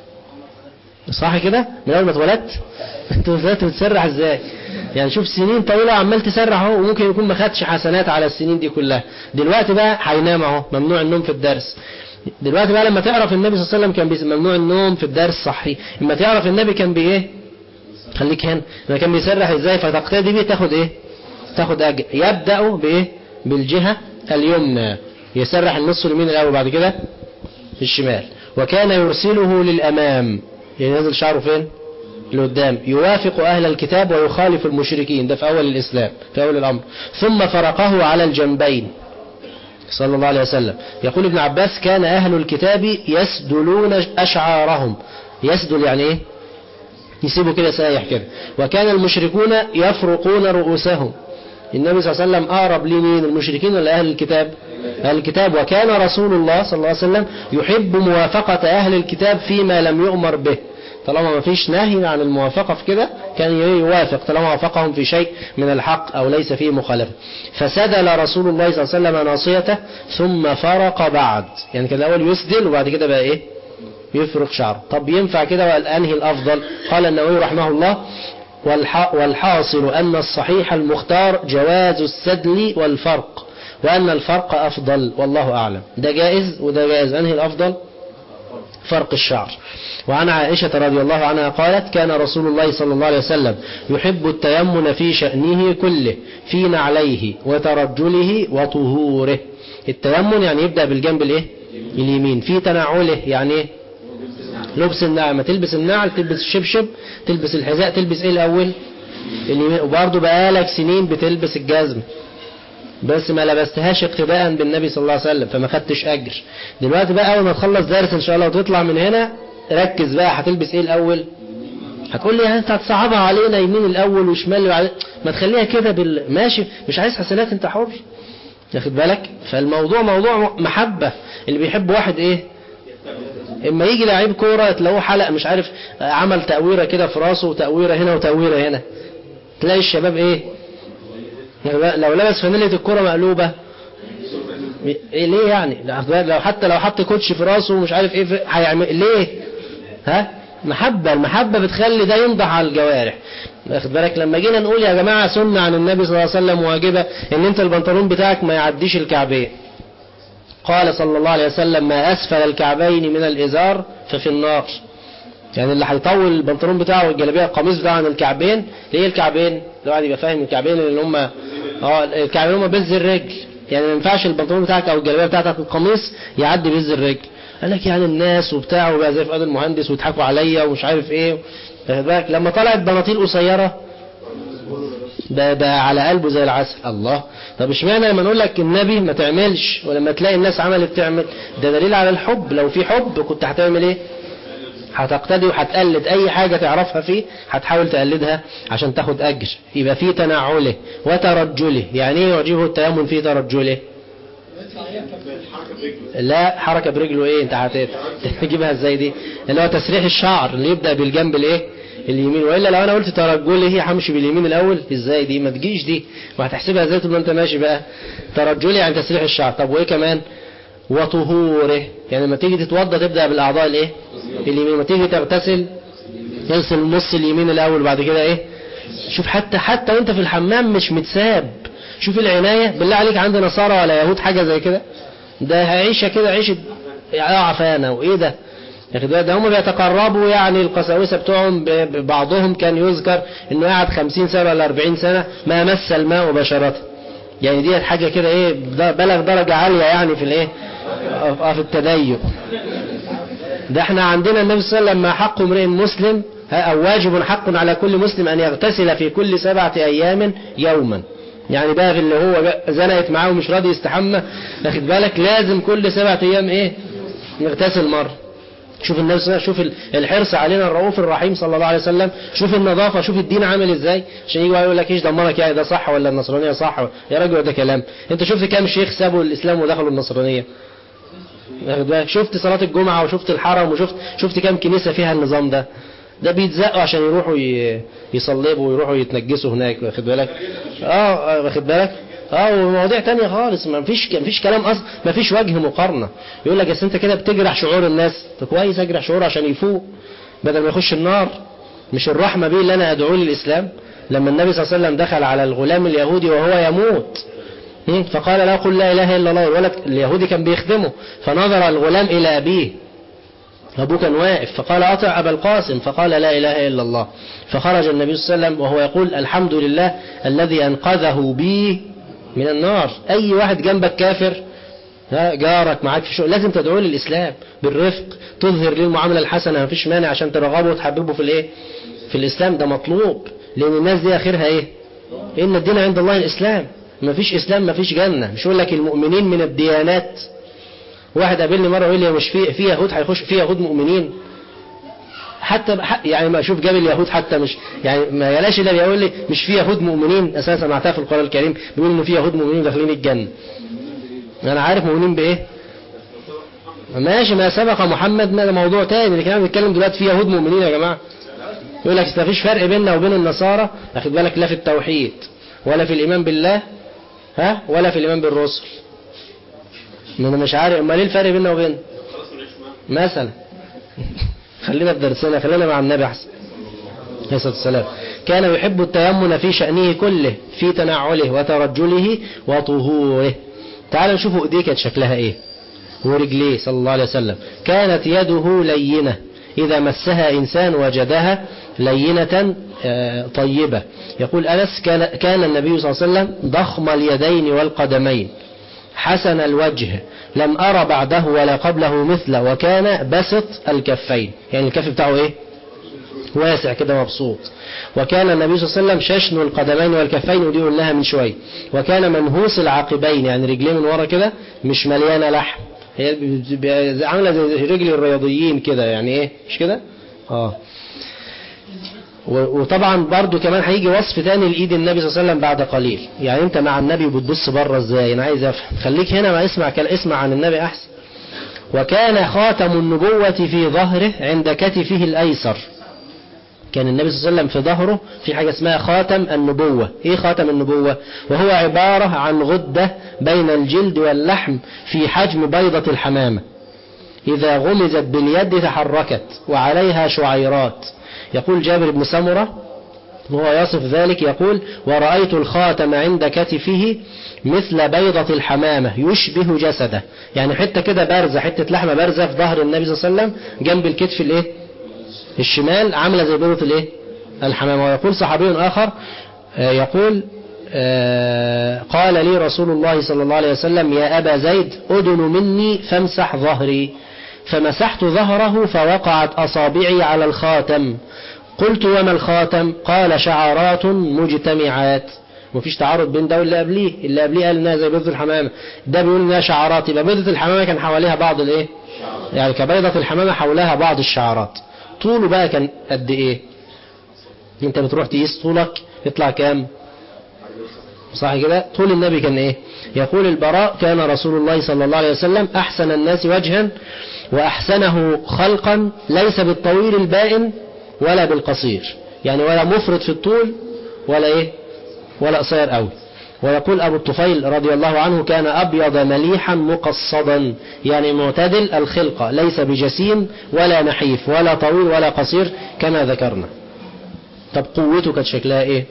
صح كده؟ من اول ما اتولدت انت ازاي بتسرح ازاي؟ يعني شوف سنين طويلة عمال تسرح اهو، وممكن يكون ما خدش حسنات على السنين دي كلها. دلوقتي بقى هينام اهو، ممنوع النوم في الدرس. دلوقتي بقى لما تعرف النبي صلى الله عليه وسلم كان بيس ممنوع النوم في الدرس صحي، اما تعرف النبي كان بايه؟ خليك هنا، ما كان بيسرح ازاي فتقتدي بيه تاخد ايه؟ تاخد اجر. يبدأ بايه؟ بالجهة اليمنى، يسرح النص اليمين الاول بعد كده الشمال. وكان يرسله للامام، يعني ينزل شعره فين؟ لقدام. يوافق أهل الكتاب ويخالف المشركين، ده في أول الإسلام في أول الأمر. ثم فرقه على الجنبين صلى الله عليه وسلم. يقول ابن عباس كان أهل الكتاب يسدلون أشعارهم. يسدل يعني إيه؟ يسيبوا كده سايح كده. وكان المشركون يفرقون رؤوسهم، النبي صلى الله عليه وسلم أقرب لي مين، المشركين ولا أهل الكتاب؟ أهل الكتاب. وكان رسول الله صلى الله عليه وسلم يحب موافقة أهل الكتاب فيما لم يؤمر به، طالما ما فيش نهي عن الموافقة في كده كان يوافق طالما وافقهم في شيء من الحق أو ليس فيه مخالفة. فسدل رسول الله صلى الله عليه وسلم ناصيته ثم فرق بعد، يعني كان الأول يسدل وبعد كده بقى إيه؟ يفرق شعره. طب ينفع كده ولا أنهي الأفضل؟ قال النووي رحمه الله والحاصل أن الصحيح المختار جواز السدل والفرق، وأن الفرق أفضل والله أعلم. ده جائز وده جائز، أنهي الأفضل؟ فرق الشعر. وعن عائشة رضي الله عنها قالت كان رسول الله صلى الله عليه وسلم يحب التيمن في شأنه كله، في نعليه وترجله وطهوره. التيمن يعني يبدأ بالجنب الايه؟ اليمين. في تنعله يعني ايه؟ لبس النعل، تلبس النعل، تلبس الشبشب، تلبس الحذاء، تلبس ايه الأول؟ اليمين. وبرضه بقالك سنين بتلبس الجزم بس ما لبستهاش اقتداء بالنبي صلى الله عليه وسلم فما خدتش أجر. دلوقتي بقى أول ما تخلص دارس إن شاء الله وتطلع من هنا ركز بقى هتلبس ايه الأول. هتقول لي انت هتصعبها علينا يمين الأول وشمال وعلي... ما تخليها كده بال... ماشي، مش عايز حسنات انت حر، ياخد بالك. فالموضوع موضوع محبة. اللي بيحب واحد ايه، اما يجي لعيب كورة تلاقوه حلق مش عارف عمل تأويرة كده في راسه وتأويرة هنا وتأويرة هنا، تلاقي الشباب ايه لو لبس فانيلة الكورة مقلوبة إيه ليه يعني؟ لو حتى لو حط كوتش في راسه ومش عارف ايه هيعمل ليه؟ ها محبة. المحبة بتخلي ده ينضح على الجوارح، واخد بالك. لما جينا نقول يا جماعة سنة عن النبي صلى الله عليه وسلم واجبة ان انت البنطلون بتاعك ما يعديش الكعبين، قال صلى الله عليه وسلم ما اسفل الكعبين من الازار ففي النار. يعني اللي هيطول البنطلون بتاعه والجلابيه القميص بتاعه عن الكعبين، ليه الكعبين؟ الواحد يبقى فاهم الكعبين اللي هم اه الكعبين هم بز الرجل، يعني ما ينفعش البنطلون بتاعك او الجلابيه بتاعتك القميص يعدي بز الرجل. قال لك يعني الناس وبتاع وبقى زي فؤاد المهندس ويضحكوا عليا ومش عارف ايه، واخد بالك. لما طلعت بناطيل قصيره ده ده على قلبه زي العسل. الله، طب اشمعنى لما نقول لك النبي ما تعملش ولما تلاقي الناس عملت تعمل؟ ده دليل على الحب. لو في حب كنت هتعمل ايه؟ هتقتدي وهتقلد اي حاجة تعرفها فيه هتحاول تقلدها عشان تاخد اجر. يبقى في تنعله وترجله. يعني ايه يعجبه التيمم في ترجله؟ لا حركة برجله ايه؟ انت هتجيبها ازاي دي؟ اللي هو تسريح الشعر اللي يبدأ بالجنب الايه؟ اليمين. والا لو انا قلت ترجله هي همشي باليمين الاول ازاي دي؟ ما تجيش دي، وهتحسبها ازاي طول ما انت ماشي بقى؟ ترجله يعني تسريح الشعر. طب وايه كمان؟ وطهوره، يعني لما تيجي تتوضى تبدأ بالاعضاء الايه؟ اليمين. لما تيجي تغتسل تغسل النص اليمين الاول وبعد كده ايه؟ شوف حتى حتى وانت في الحمام مش متساب. شوف العناية بالله عليك. عند نصارى ولا يهود حاجة زي كده؟ ده هعيشة كده عيشة عفانة وايه ده؟ ده هم بيتقربوا، يعني القساوسة بتوعهم بعضهم كان يذكر انه قاعد خمسين سنة ولا أربعين سنة ما مس الماء مباشرة. يعني دي حاجة كده ايه بلغ درجة عالية يعني في الايه في التدين. ده احنا عندنا النبي صلى الله عليه وسلم ما حق امرئ مسلم او واجب حق على كل مسلم ان يغتسل في كل سبعة ايام يوما. يعني بقى في اللي هو زنقت معاه ومش راضي يستحمى، واخد بالك، لازم كل سبعة ايام ايه يغتسل مرة. شوف النبي صلى الله عليه وسلم، شوف الحرص علينا الرؤوف الرحيم صلى الله عليه وسلم، شوف النظافة، شوف الدين عامل ازاي، عشان يجي يقول لك ايش ضمنك يعني ده صح ولا النصرانية صح؟ يا راجل ده كلام. انت شفت كام شيخ سابوا الاسلام ودخلوا النصرانية؟ شفت صلاة الجمعة وشفت الحرم وشفت شفت كام كنيسة فيها النظام ده؟ ده بيتزقوا عشان يروحوا يصلبوا ويروحوا يتنجسوا هناك، واخد بالك؟ اه واخد بالك؟ اه ومواضيع تانية خالص. ما فيش ما فيش كلام اصلا، ما فيش وجه مقارنة. يقول لك اصل انت كده بتجرح شعور الناس. طب كويس اجرح شعور عشان يفوق بدل ما يخش النار. مش الرحمة بيه اللي انا ادعوه للاسلام؟ لما النبي صلى الله عليه وسلم دخل على الغلام اليهودي وهو يموت فقال له قل لا اله الا الله، الولد اليهودي كان بيخدمه فنظر الغلام الى ابيه، أبوه كان واقف فقال أطع أبا القاسم، فقال لا إله إلا الله. فخرج النبي صلى الله عليه وسلم وهو يقول الحمد لله الذي أنقذه بي من النار. أي واحد جنبك كافر جارك معاك في شغل لازم تدعوه للإسلام بالرفق، تظهر له المعاملة الحسنة، ما فيش مانع عشان ترغبه وتحببه في الإيه؟ في الإسلام. ده مطلوب، لأن الناس دي آخرها إيه؟ إن الدين عند الله الإسلام. ما فيش إسلام ما فيش جنة. مش يقول لك المؤمنين من الديانات. واحد قابلني مرة يقول لي مش في في يهود هيخش في يهود مؤمنين؟ حتى يعني ما أشوف جاب اليهود حتى مش يعني ما يلاش إلا بيقول لي مش في يهود مؤمنين أساسا معتها في القرآن الكريم بيقول إنه في يهود مؤمنين داخلين الجنة. أنا عارف مؤمنين بإيه ماشي ما سبق محمد ما ده موضوع تاني اللي كان بيتكلم دلوقتي في يهود مؤمنين يا جماعة. يقول لك ما فيش فرق بيننا وبين النصارى أخد بالك لا في التوحيد ولا في الإيمان بالله ها ولا في الإيمان بالرسل. أنا مش عارف أما ليه الفرق بيننا وبين مثلا خلينا في درسنا خلينا مع النبي أحسن عليه الصلاة والسلام. كان يحب التيمن في شأنه كله في تنعله وترجله وطهوره. تعالوا نشوفوا ايديه كانت شكلها ايه ورجليه صلى الله عليه وسلم. كانت يده لينة إذا مسها إنسان وجدها لينة طيبة. يقول أنس كان, كان النبي صلى الله عليه وسلم ضخم اليدين والقدمين حسن الوجه لم أرى بعده ولا قبله مثله وكان بسط الكفين يعني الكف بتاعه ايه واسع كده مبسوط. وكان النبي صلى الله عليه وسلم ششن القدمين والكفين ودي قلناها من شوي. وكان منهوس العقبين يعني رجليه من ورا كده مش مليانة لحم هي عاملة زي رجل الرياضيين كده يعني ايه مش كده اه. وطبعا برضو كمان هيجي وصف تاني لإيد النبي صلى الله عليه وسلم بعد قليل. يعني انت مع النبي بتبص بره ازاي انا عايز افهم خليك هنا ما اسمع كان اسمع عن النبي احسن. وكان خاتم النبوة في ظهره عند كتفه الايسر. كان النبي صلى الله عليه وسلم في ظهره في حاجة اسمها خاتم النبوة. ايه خاتم النبوة وهو عبارة عن غدة بين الجلد واللحم في حجم بيضة الحمامة إذا غمزت باليد تحركت وعليها شعيرات. يقول جابر بن سمرة وهو يصف ذلك يقول ورأيت الخاتم عند كتفه مثل بيضة الحمامة يشبه جسده يعني حتة كده بارزة حتة لحمة بارزة في ظهر النبي صلى الله عليه وسلم جنب الكتف الايه الشمال عاملة زي بيضة الايه الحمامة. ويقول صحابي آخر يقول قال لي رسول الله صلى الله عليه وسلم يا أبا زيد أدن مني فامسح ظهري فمسحت ظهره فوقعت أصابعي على الخاتم. قلت وما الخاتم قال شعرات مجتمعات. مفيش تعارض بين ده واللي قبليه اللي قبليه قال انها زي بيضة الحمامة ده بيقول انها شعرات يبقى بيضة الحمامة كان حواليها بعض الايه يعني كبيضة الحمامة حولها بعض الشعرات. طوله بقى كان قد ايه انت بتروح تقيس طولك يطلع كام صح كده طول النبي كان ايه. يقول البراء كان رسول الله صلى الله عليه وسلم احسن الناس وجها واحسنه خلقا ليس بالطويل البائن ولا بالقصير يعني ولا مفرط في الطول ولا ايه ولا قصير قوي. ويقول ابو الطفيل رضي الله عنه كان ابيض مليحا مقصدا يعني معتدل الخلقة ليس بجسيم ولا نحيف ولا طويل ولا قصير كما ذكرنا. طب قوته كانت شكلها ايه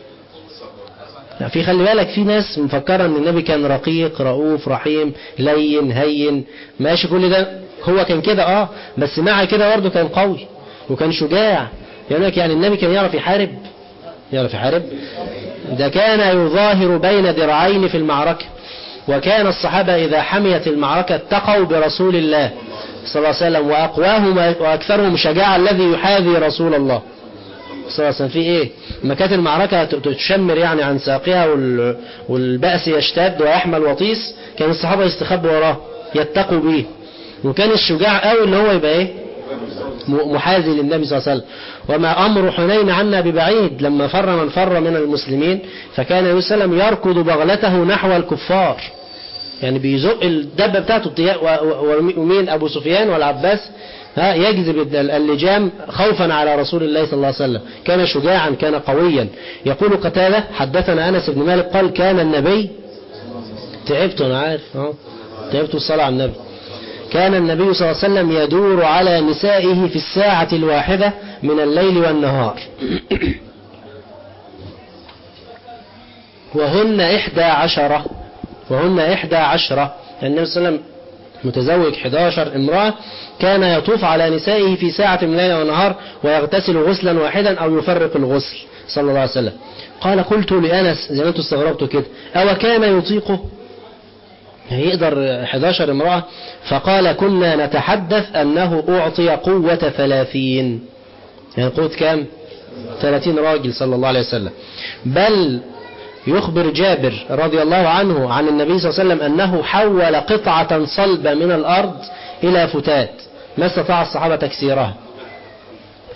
لا في خلي بالك في ناس مفكرة ان النبي كان رقيق رؤوف رحيم لين هين ماشي كل ده هو كان كده اه بس مع كده برضه كان قوي وكان شجاع يعني, يعني النبي كان يعرف يحارب يعرف يحارب ده كان يظاهر بين درعين في المعركة. وكان الصحابة إذا حميت المعركة اتقوا برسول الله صلى الله عليه وسلم وأقواهم وأكثرهم شجاعة الذي يحاذي رسول الله صلى الله عليه وسلم في إيه ما كانت المعركة تشمر يعني عن ساقها والبأس يشتد ويحمل وطيس كان الصحابة يستخبوا وراه يتقوا به. وكان الشجاع قوي ان هو يبقى ايه محاذي للنبي صلى الله عليه وسلم. وما أمر حنين عنا ببعيد لما فر من فر من المسلمين فكان النبي صلى الله عليه وسلم يركض بغلته نحو الكفار يعني بيزق الدبة بتاعته ومين أبو سفيان والعباس ها يجذب اللجام خوفا على رسول الله صلى الله عليه وسلم. كان شجاعا كان قويا. يقول قتادة حدثنا أنس بن مالك قال كان النبي تعبت أنا عارف تعبت الصلاة على النبي كان النبي صلى الله عليه وسلم يدور على نسائه في الساعة الواحدة من الليل والنهار وهن إحدى عشرة وهن إحدى عشرة يعني النبي صلى الله عليه وسلم متزوج حداشر امرأة كان يطوف على نسائه في ساعة من الليل والنهار ويغتسل غسلا واحدا أو يفرق الغسل صلى الله عليه وسلم. قال قلت لأنس زي ما انتم استغربتوا كده أو كان يطيقه يقدر حداشر امرأة فقال كنا نتحدث أنه أعطي قوة ثلاثين يعني قوة كام ثلاثين راجل صلى الله عليه وسلم. بل يخبر جابر رضي الله عنه عن النبي صلى الله عليه وسلم أنه حول قطعة صلبة من الأرض إلى فتات ما استطاع الصحابة تكسيرها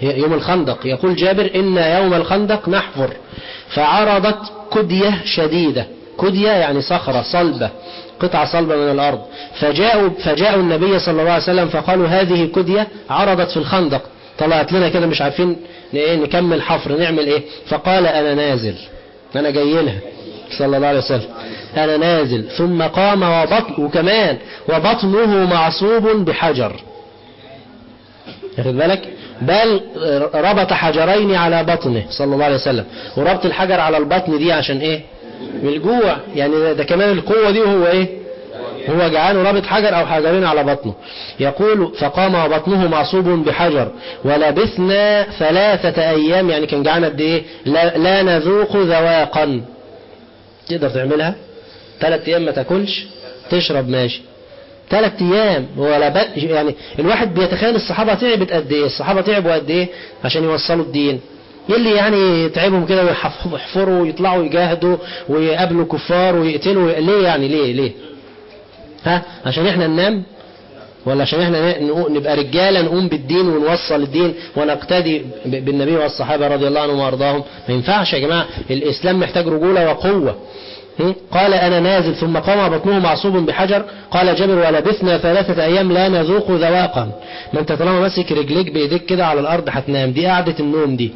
يوم الخندق. يقول جابر إن يوم الخندق نحفر فعرضت كدية شديدة، كدية يعني صخرة صلبة، قطعة صلبة من الأرض، فجاءوا, فجاءوا النبي صلى الله عليه وسلم فقالوا هذه كدية عرضت في الخندق، طلعت لنا كده مش عارفين نكمل حفر نعمل ايه، فقال أنا نازل، أنا جاي لها صلى الله عليه وسلم، أنا نازل. ثم قام وبطن وكمان وبطنه معصوب بحجر، ياخد بالك، بل ربط حجرين على بطنه صلى الله عليه وسلم. وربط الحجر على البطن دي عشان ايه؟ من الجوع، يعني ده كمان القوة دي، وهو ايه؟ هو جعان وربط حجر او حجرين على بطنه. يقول فقام وبطنه معصوب بحجر ولبثنا ثلاثة ايام، يعني كان جعان قد ايه؟ لا, لا نذوق ذواقا. تقدر تعملها ثلاث ايام ما تاكلش تشرب ماشي، ثلاث ايام ولا ب... يعني الواحد بيتخيل الصحابة تعبت قد ايه، الصحابة تعبوا قد ايه عشان يوصلوا الدين، اللي يعني تعبهم كده ويحفروا ويطلعوا يجاهدوا ويقابلوا كفار ويقتلوا، ليه يعني ليه ليه ها؟ عشان احنا ننام ولا عشان احنا نبقى رجالة نقوم بالدين ونوصل الدين ونقتدي بالنبي والصحابة رضي الله عنهم وارضاهم؟ ما ينفعش يا جماعة، الاسلام محتاج رجولة وقوة. قال أنا نازل ثم قام بطنه معصوب بحجر. قال جابر ولبثنا ثلاثة أيام لا نذوق ذواقا. ما انت طالما ماسك رجليك بإيديك كده على الأرض هتنام، دي قعدة النوم دي.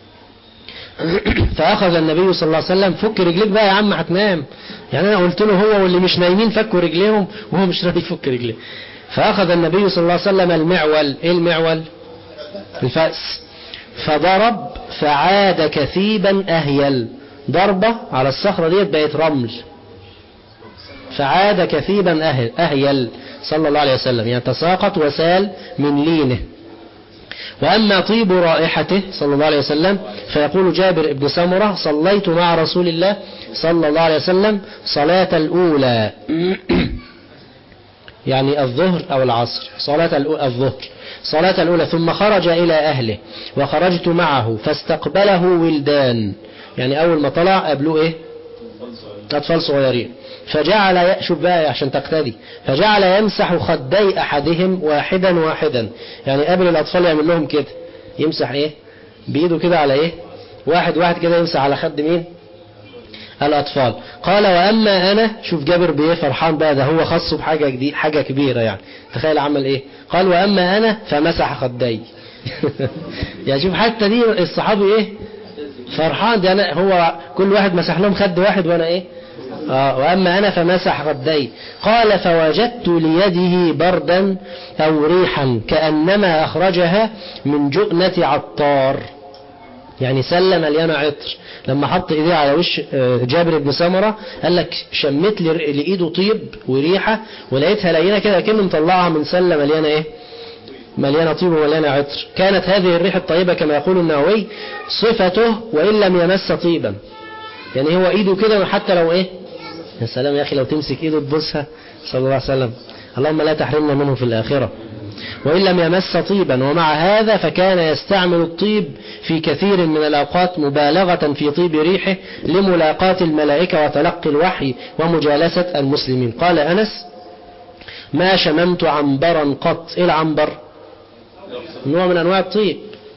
فأخذ النبي صلى الله عليه وسلم فك رجليك بقى يا عم هتنام، يعني أنا قلت له هو واللي مش نايمين فكوا رجليهم وهو مش راضي يفك رجليه. فأخذ النبي صلى الله عليه وسلم المعول، إيه المعول؟ الفأس، فضرب فعاد كثيبا أهيل، ضربة على الصخرة ديت بقت رمل، فعاد كثيبا أهل أهيل صلى الله عليه وسلم، يعني تساقط وسال من لينه. وأما طيب رائحته صلى الله عليه وسلم فيقول جابر بن سمرة صليت مع رسول الله صلى الله عليه وسلم صلاة الأولى يعني الظهر أو العصر، صلاة الظهر صلاة الأولى، ثم خرج إلى أهله وخرجت معه فاستقبله ولدان، يعني أول ما طلع قابلوه إيه؟ أطفال صغيرين. فجعل يأشب بقى عشان تقتدي، فجعل يمسح خدي أحدهم واحدا واحدا، يعني قبل الأطفال يعمل لهم كده، يمسح إيه؟ بإيده كده على إيه؟ واحد واحد كده يمسح على خد مين؟ الأطفال. قال وأما أنا، شوف جابر بإيه فرحان بقى، ده هو خصه بحاجة جديد، حاجة كبيرة يعني، تخيل عمل إيه؟ قال وأما أنا فمسح خدي. يعني شوف حتى دي الصحابي إيه؟ فرحان، دي أنا هو كل واحد مسح لهم خد واحد وأنا إيه؟ آه وأما أنا فمسح خدي. قال فوجدت ليده بردا أو ريحا كأنما أخرجها من جؤنة عطار، يعني سلة مليانة عطر. لما حط إيديه على وش جابر بن سمرة قال لك شمت لإيده طيب وريحة ولقيتها لينة كده كأنه مطلعها من سلة مليانة إيه؟ مليانة طيب ومليانة عطر. كانت هذه الريحة الطيبة كما يقول النووي صفته وإن لم يمس طيبا، يعني هو إيده كده حتى لو إيه؟ يا سلام يا أخي لو تمسك إيده تبوسها صلى الله عليه وسلم، اللهم لا تحرمنا منه في الآخرة. وإن لم يمس طيبا، ومع هذا فكان يستعمل الطيب في كثير من الأوقات مبالغة في طيب ريحه لملاقاة الملائكة وتلقي الوحي ومجالسة المسلمين. قال أنس ما شممت عنبرا قط. إيه العنبر؟ نوع من أنواع الطيب.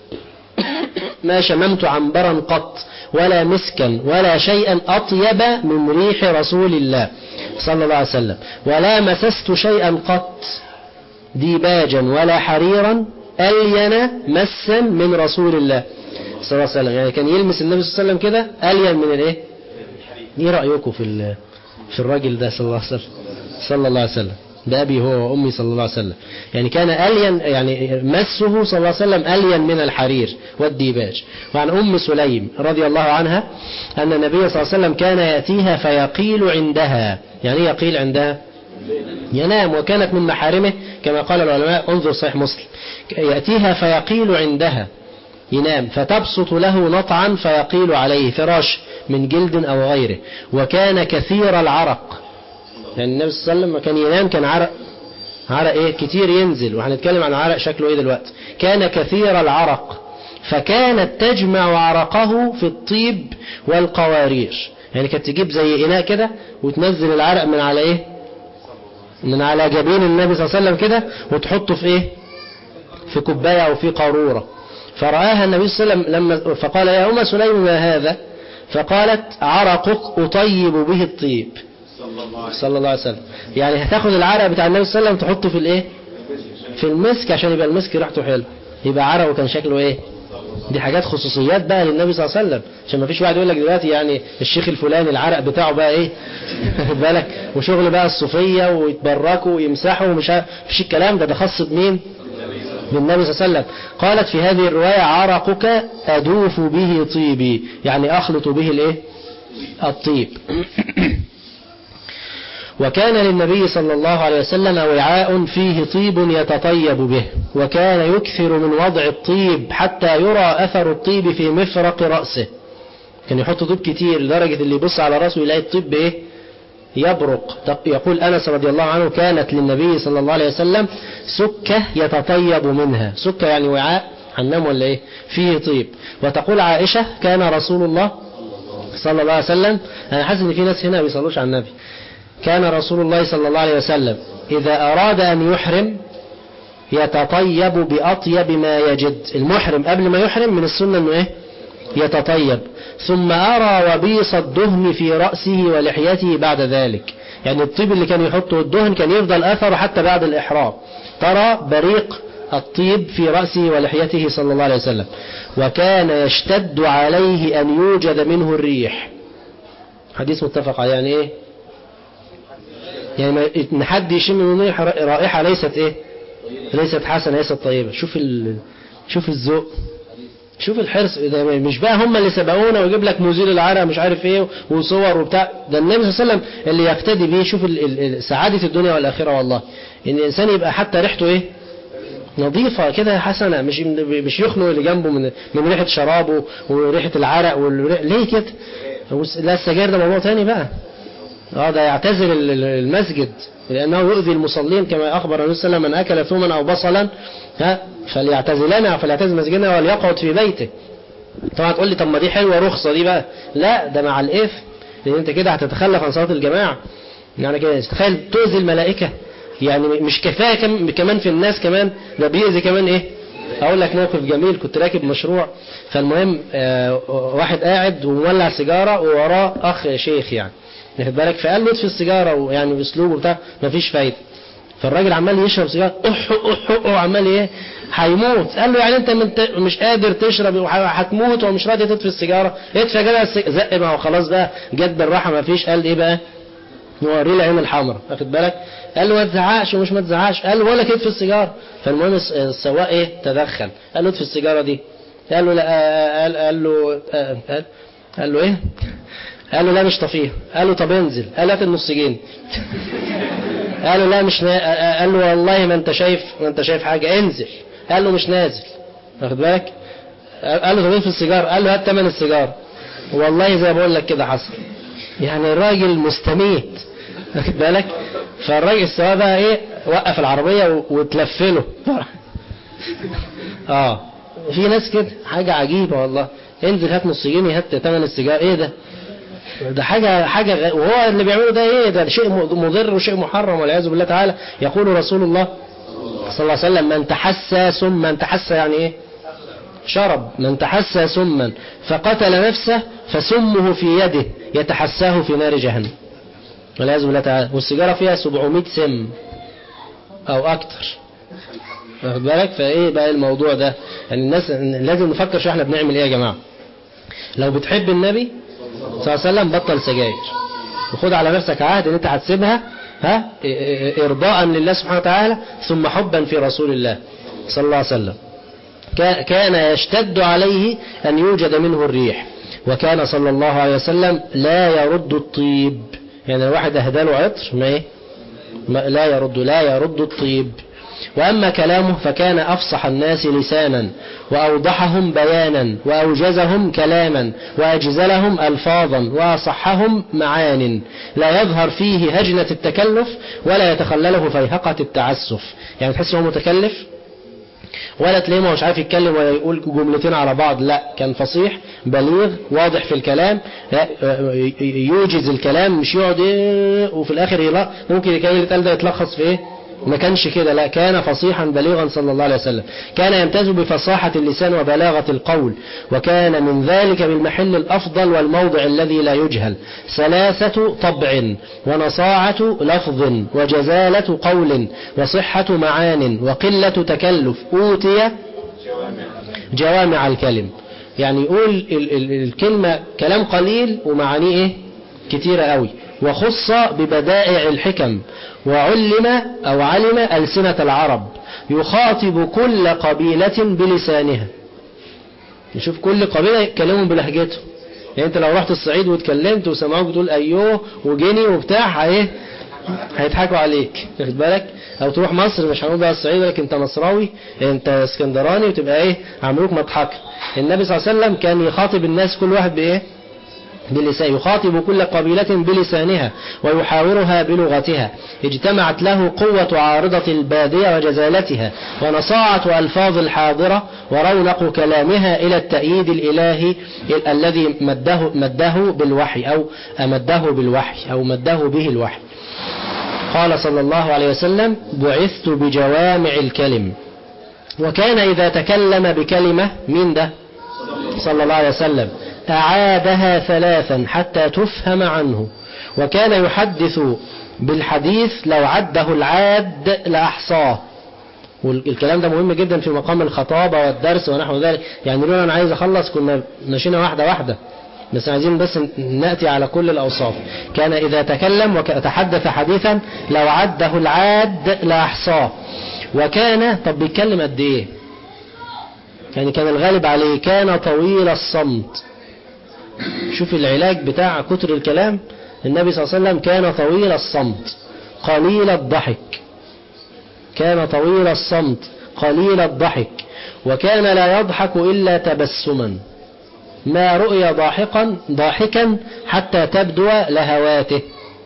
ما شممت عنبرا قط ولا مسكا ولا شيئا أطيب من ريح رسول الله صلى الله عليه وسلم، ولا مسست شيئا قط ديباجا ولا حريرا ألين مسا من رسول الله صلى الله عليه وسلم. يعني كان يلمس النبي صلى الله عليه وسلم كده ألين من الايه؟ ايه رأيكم في في الراجل ده صلى الله عليه وسلم صلى الله عليه وسلم؟ ده أبي هو وأمي صلى الله عليه وسلم، يعني كان ألين، يعني مسه صلى الله عليه وسلم ألين من الحرير والديباج. وعن أم سليم رضي الله عنها أن النبي صلى الله عليه وسلم كان يأتيها فيقيل عندها. يعني يقيل عندها؟ ينام، وكانت من محارمه كما قال العلماء، انظر صحيح مسلم، يأتيها فيقيل عندها، ينام، فتبسط له نطعا فيقيل عليه، فراش من جلد أو غيره. وكان كثير العرق، يعني النبي صلى الله عليه وسلم كان ينام كان عرق عرق ايه كتير ينزل، وهنتكلم عن عرق شكله ايه دلوقتي. كان كثير العرق فكانت تجمع عرقه في الطيب والقوارير، يعني كانت تجيب زي إناء كده وتنزل العرق من على ايه؟ من على جبين النبي صلى الله عليه وسلم كده، وتحطه في ايه؟ في كوباية او في قارورة، فرآها النبي صلى الله عليه وسلم لما فقال يا أم سليم ما هذا؟ فقالت عرقك أطيب به الطيب صلى الله عليه وسلم. يعني هتاخد العرق بتاع النبي صلى الله عليه وسلم تحطه في الايه؟ في المسك عشان يبقى المسك ريحته حلو، يبقى عرقه كان شكله ايه؟ دي حاجات خصوصيات بقى للنبي صلى الله عليه وسلم، عشان ما فيش واحد يقول لك دلوقتي يعني الشيخ الفلاني العرق بتاعه بقى ايه بالك، وشغل بقى الصوفيه ويتبركوا ويمسحوا ومش فيش الكلام ده. ده خاص بمين؟ بالنبي صلى الله عليه وسلم. قالت في هذه الروايه عرقك ادوف به طيبي، يعني اخلط به الايه؟ الطيب. وكان للنبي صلى الله عليه وسلم وعاء فيه طيب يتطيب به، وكان يكثر من وضع الطيب حتى يرى أثر الطيب في مفرق رأسه. كان يحط طيب كتير لدرجة اللي يبص على رأسه يلاقي الطيب إيه؟ يبرق. يقول أنس رضي الله عنه كانت للنبي صلى الله عليه وسلم سكة يتطيب منها. سكة يعني وعاء حنام ولا إيه؟ فيه طيب. وتقول عائشة كان رسول الله صلى الله عليه وسلم، أنا حاسس إن في ناس هنا بيصلوش على النبي، كان رسول الله صلى الله عليه وسلم إذا أراد أن يحرم يتطيب بأطيب ما يجد. المحرم قبل ما يحرم من السنة أنه إيه؟ يتطيب. ثم أرى وبيص الدهن في رأسه ولحيته بعد ذلك، يعني الطيب اللي كان يحطه الدهن كان يفضل أثره حتى بعد الإحرام، ترى بريق الطيب في رأسه ولحيته صلى الله عليه وسلم. وكان يشتد عليه أن يوجد منه الريح. حديث متفق عليه. يعني إيه؟ يعني ان حد يشم منه رائحة ليست ايه؟ ليست حسنة، ليست طيبة. شوف ال... شوف الذوق، شوف الحرص. ده مش بقى هم اللي سبقونا ويجيب لك مزيل العرق مش عارف ايه وصور وبتاع، ده النبي صلى الله عليه وسلم اللي يقتدي به. شوف ال... ال... سعادة الدنيا والآخرة والله، ان الانسان يبقى حتى ريحته ايه؟ نظيفة كده حسنة، مش مش يخنق اللي جنبه من من ريحة شرابه وريحة العرق والريح... ليه كده؟ لا السجاير ده موضوع تاني بقى. اه ده يعتزل المسجد لأنه يؤذي المصلين، كما أخبر النبي صلى الله عليه وسلم من أكل ثوما أو بصلا ها فليعتزلنا فليعتزل مسجدنا وليقعد في بيته. طبعا تقول لي طب ما دي حلوة رخصة دي بقى، لا ده مع الإثم، لأن أنت كده هتتخلف عن صلاة الجماعة. يعني كده تخيل تؤذي الملائكة، يعني مش كفاية كمان في الناس، كمان ده بيؤذي كمان إيه. أقول لك موقف جميل، كنت راكب مشروع، فالمهم آه واحد قاعد ومولع سيجارة ووراه أخ شيخ يعني ناخد بالك، فقال له اطفي السيجاره، ويعني باسلوبه بتاع مفيش فايده. فالراجل عمال يشرب سيجاره اح اح وعمال ايه هيموت. قال له يعني انت مش قادر تشرب وهتموت ومش راضي تطفي السيجاره؟ اطفي يا جدع زق، ما هو خلاص بقى جت بالراحه مفيش. قال ايه بقى؟ نوريه العين الحمراء واخد بالك. قال له ما تزعقش ومش ما تزعقش. قال له ولا اطفي السيجاره. فالمهم السواق ايه تدخل، قال له اطفي السيجاره دي. قال له لا. قال, قال له قال, قال له ايه؟ قال له لا مش طفيه. قال له طب انزل. قال هات النص جنيه. قال له لا مش نا... قال له والله ما انت شايف ما انت شايف حاجه، انزل. قال له مش نازل واخد بالك. قال له طب في السيجاره. قال له هات ثمن السيجاره. والله زي ما بقول لك كده حصل، يعني الراجل مستميت واخد بالك. فالراجل السواق بقى ايه وقف العربيه وتلفله. اه في ناس كده حاجه عجيبه والله. انزل هات نص جنيه، هات ثمن السيجاره. ايه ده؟ ده حاجة حاجة غ... وهو اللي بيعمله ده ايه؟ ده شيء مضر وشيء محرم والعياذ بالله تعالى. يقول رسول الله صلى الله عليه وسلم من تحسى سما، من تحسى يعني ايه؟ شرب. من تحسى سما فقتل نفسه فسمه في يده يتحساه في نار جهنم والعياذ بالله تعالى. والسيجارة فيها سبعمائة سم او اكتر واخد بالك. فايه بقى الموضوع ده؟ يعني الناس لازم نفكر شو احنا بنعمل ايه يا جماعة. لو بتحب النبي صلى الله عليه وسلم بطل سجاير، وخد على نفسك عهد ان انت هتسيبها ها ارضاء لله سبحانه وتعالى، ثم حبا في رسول الله صلى الله عليه وسلم. كان يشتد عليه ان يوجد منه الريح، وكان صلى الله عليه وسلم لا يرد الطيب. يعني الواحد اهدى له عطر ما ايه ما لا يرد لا يرد الطيب. وأما كلامه فكان أفصح الناس لسانا وأوضحهم بيانا وأوجزهم كلاما وأجزلهم ألفاظا وأصحهم معان، لا يظهر فيه هجنة التكلف ولا يتخلله فيهقة التعسف. يعني تحس هو متكلف ولا تلاقيه مش عارف يتكلم ولا يقول جملتين على بعض، لا كان فصيح بليغ واضح في الكلام، يوجز الكلام، مش يقعد ايه وفي الآخر يلا ممكن الكلام اللي اتقال ده يتلخص في ايه ما كانش كده، لا كان فصيحا بليغا صلى الله عليه وسلم، كان يمتاز بفصاحة اللسان وبلاغة القول، وكان من ذلك بالمحل الأفضل والموضع الذي لا يجهل، سلاسة طبع ونصاعة لفظ وجزالة قول وصحة معان وقلة تكلف، أوتي جوامع الكلم. يعني يقول ال ال الكلمة كلام قليل ومعانيه إيه؟ كتيرة قوي، وخص ببدائع الحكم، وعلم أو علم ألسنة العرب، يخاطب كل قبيلة بلسانها. نشوف كل قبيلة يتكلمون بلهجته. يعني انت لو رحت الصعيد واتكلمت وسمعوك بتقول ايوه وجيني وبتاع ايه هيضحكوا عليك، واخد بالك؟ او تروح مصر مش هنقول بقى الصعيد لكن انت مصراوي انت اسكندراني وتبقى ايه عملوك مضحك. النبي صلى الله عليه وسلم كان يخاطب الناس كل واحد بايه؟ بلسان، يخاطب كل قبيلة بلسانها ويحاورها بلغتها، اجتمعت له قوة عارضة البادية وجزالتها ونصاعة ألفاظ الحاضرة ورونق كلامها إلى التأييد الإلهي الذي مده, مده بالوحي أو أمده بالوحي أو مده به الوحي. قال صلى الله عليه وسلم: بعثت بجوامع الكلم. وكان إذا تكلم بكلمة من ده صلى الله عليه وسلم أعادها ثلاثا حتى تفهم عنه، وكان يحدث بالحديث لو عده العاد لأحصاه. والكلام ده مهم جدا في مقام الخطابة والدرس ونحو ذلك. يعني لولا أنا عايز أخلص كنا ماشيين واحدة واحدة، بس عايزين بس نأتي على كل الأوصاف. كان إذا تكلم وتحدث حديثا لو عده العاد لأحصاه. وكان طب بيتكلم قد إيه؟ يعني كان الغالب عليه كان طويل الصمت. شوف العلاج بتاع كتر الكلام. النبي صلى الله عليه وسلم كان طويل الصمت قليل الضحك، كان طويل الصمت قليل الضحك، وكان لا يضحك إلا تبسما، ما رؤي ضاحكا ضاحكا حتى تبدو لهواته.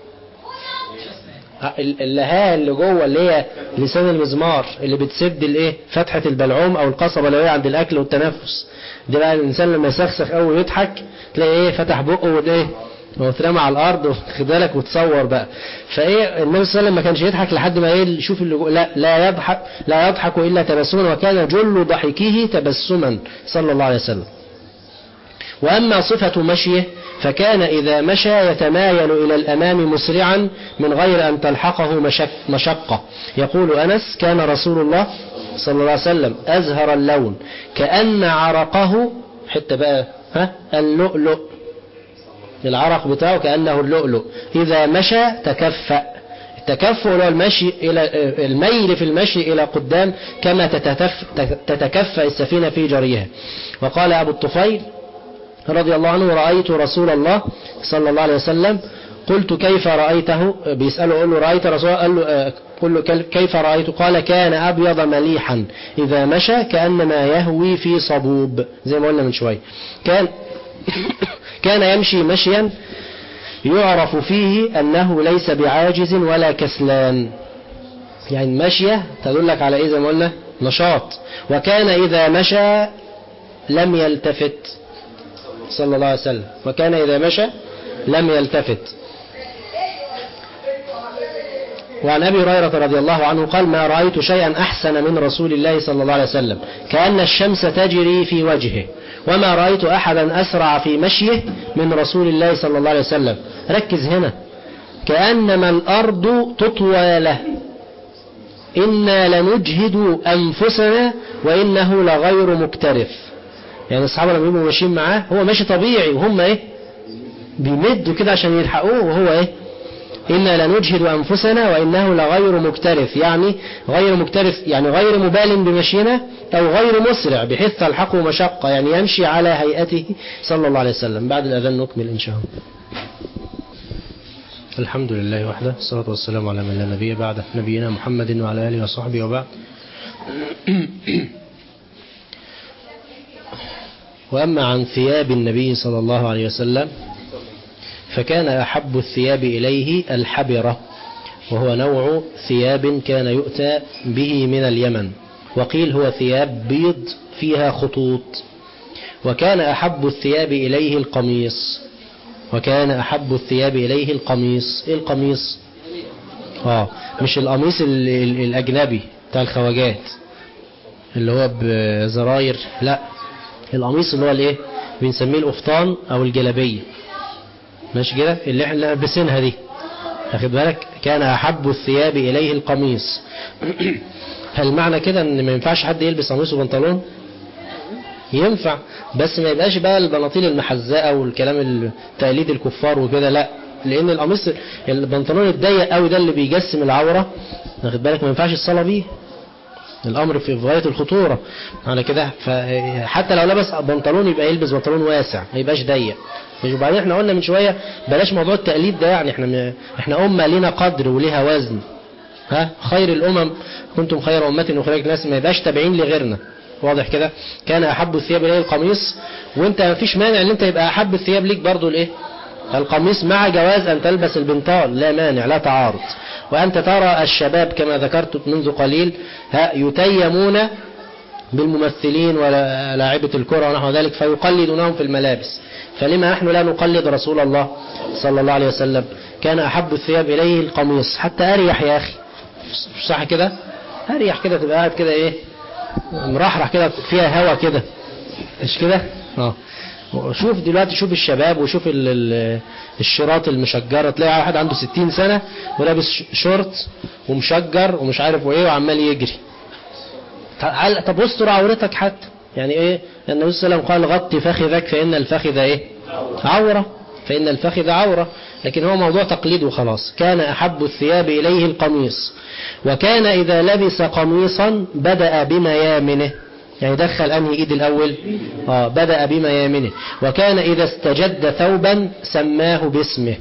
اللهاء اللي جوه اللي هي لسان المزمار اللي بتسد الايه فتحة البلعوم او القصبة اللي هي عند الاكل والتنفس دي، بقى الانسان لما يسخسخ قوي ويضحك تلاقي ايه فتح بقه وايه واترمى على الارض واخد بالك وتصور بقى. فايه النبي صلى الله عليه وسلم ما كانش يضحك لحد ما ايه شوف اللي جوه، لا لا يضحك لا يضحك الا تبسما، وكان جل ضحكه تبسما صلى الله عليه وسلم. وأما صفة مشيه فكان إذا مشى يتمايل إلى الأمام مسرعا من غير أن تلحقه مشك مشقة. يقول أنس: كان رسول الله صلى الله عليه وسلم أزهر اللون كأن عرقه حتى بقى ها اللؤلؤ، العرق بتاعه كأنه اللؤلؤ، إذا مشى تكفأ. التكفؤ هو المشي إلى الميل في المشي إلى قدام كما تتكفأ السفينة في جريها. وقال أبو الطفيل رضي الله عنه: رأيت رسول الله صلى الله عليه وسلم، قلت كيف رأيته؟ بيسأله قل له رأيت رسول الله؟ قال له قل له كيف رأيته؟ قال: كان أبيض مليحا إذا مشى كأنما يهوي في صبوب، زي ما قلنا من شوي. كان كان يمشي مشيا يعرف فيه أنه ليس بعاجز ولا كسلان. يعني مشية تدلك على إيه؟ زي ما قلنا نشاط. وكان إذا مشى لم يلتفت صلى الله عليه وسلم، وكان إذا مشى لم يلتفت. وعن أبي هريرة رضي الله عنه قال: ما رأيت شيئا أحسن من رسول الله صلى الله عليه وسلم، كأن الشمس تجري في وجهه، وما رأيت أحدا أسرع في مشيه من رسول الله صلى الله عليه وسلم. ركز هنا، كأنما الأرض تطوى له، إنا لنجهد أنفسنا وإنه لغير مكترث. يعني الصحابة لما يبقوا ماشيين معاه هو ماشي طبيعي وهم ايه بيمدوا كده عشان يلحقوه، وهو ايه إنا لنجهد أنفسنا وإنه لغير مكترث، يعني غير مكترث يعني غير مبال بمشينا أو غير مسرع بحيث تلحقه مشقة، يعني يمشي على هيئته صلى الله عليه وسلم. بعد الأذان نكمل إن شاء الله. الحمد لله وحده، الصلاة والسلام على من لا نبي بعده، نبينا محمد وعلى آله وصحبه وبعد. وأما عن ثياب النبي صلى الله عليه وسلم فكان أحب الثياب إليه الحبرة، وهو نوع ثياب كان يؤتى به من اليمن، وقيل هو ثياب بيض فيها خطوط. وكان أحب الثياب إليه القميص، وكان أحب الثياب إليه القميص. إيه القميص؟ اه مش القميص ال- ال- الأجنبي بتاع الخواجات اللي هو بزراير، لا القميص اللي هو الايه بنسميه القفطان او الجلابيه، ماشي كده، اللي احنا لابسينها دي، واخد بالك؟ كان احب الثياب اليه القميص. هل معنى كده ان ما ينفعش حد يلبس قميص وبنطلون؟ ينفع، بس ما يبقاش بقى البناطيل المحزقه والكلام تقليد الكفار وكده، لا، لان القميص البنطلون الضيق قوي ده اللي بيجسم العوره، واخد بالك؟ ما ينفعش الصلاه بيه، الامر في غايه الخطوره على كده. فحتى لو لبس بنطلون يبقى يلبس بنطلون واسع، ما يبقاش ضيق. وبعدين احنا قلنا من شويه بلاش موضوع التقليد ده، يعني احنا احنا امه لينا قدر وليها وزن، ها خير الامم كنتم خير امه اخرجت للناس، ما يبقاش تابعين لغيرنا، واضح كده؟ كان احب الثياب اليه القميص، وانت ما فيش مانع ان انت يبقى احب الثياب ليك برضو الايه القميص، مع جواز ان تلبس البنطال، لا مانع، لا تعارض. وانت ترى الشباب كما ذكرت منذ قليل ها يتيمون بالممثلين ولاعبة الكرة ونحو ذلك فيقلدونهم في الملابس، فلما نحن لا نقلد رسول الله صلى الله عليه وسلم؟ كان أحب الثياب إليه القميص، حتى أريح يا أخي، مش صح كده؟ أريح كده، تبقى قاعد كده إيه مرحرح كده، فيها هوا كده، مش كده؟ اه شوف دلوقتي، شوف الشباب وشوف ال ال الشراط المشجرة، تلاقي واحد عنده ستين سنة ولابس شورت ومشجر ومش عارف وايه وعمال يجري. طب استر عورتك حتى، يعني ايه؟ النبي صلى الله عليه وسلم قال غطي فخذك فإن الفخذ ايه عورة، فإن الفخذ عورة، لكن هو موضوع تقليد وخلاص. كان أحب الثياب إليه القميص، وكان إذا لبس قميصا بدأ بميامنه، يعني دخل أنهي إيد الأول؟ آه بدأ بميامنه. وكان إذا استجد ثوبا سماه باسمه،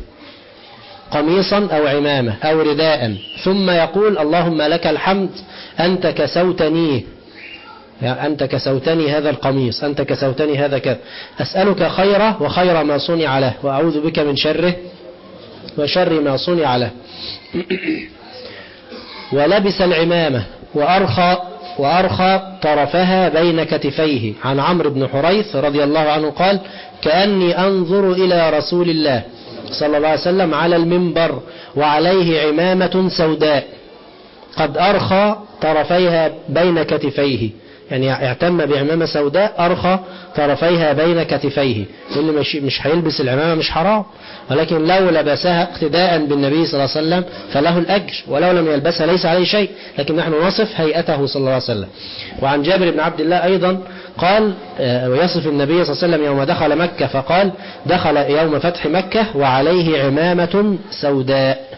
قميصا أو عمامة أو رداء، ثم يقول اللهم لك الحمد أنت كسوتني، يعني أنت كسوتني هذا القميص، أنت كسوتني هذا كذا، أسألك خيره وخير ما صنع له، وأعوذ بك من شره وشر ما صنع له. ولبس العمامة وأرخى وأرخى طرفها بين كتفيه. عن عمرو بن حريث رضي الله عنه قال كأني أنظر إلى رسول الله صلى الله عليه وسلم على المنبر وعليه عمامة سوداء قد أرخى طرفيها بين كتفيه، يعني اعتم بعمامة سوداء أرخى طرفيها بين كتفيه، اللي مش, مش هيلبس العمامة مش حرام، ولكن لو لبسها اقتداء بالنبي صلى الله عليه وسلم فله الأجر، ولو لم يلبسها ليس عليه شيء، لكن نحن نصف هيئته صلى الله عليه وسلم. وعن جابر بن عبد الله أيضا قال ويصف النبي صلى الله عليه وسلم يوم دخل مكة فقال دخل يوم فتح مكة وعليه عمامة سوداء.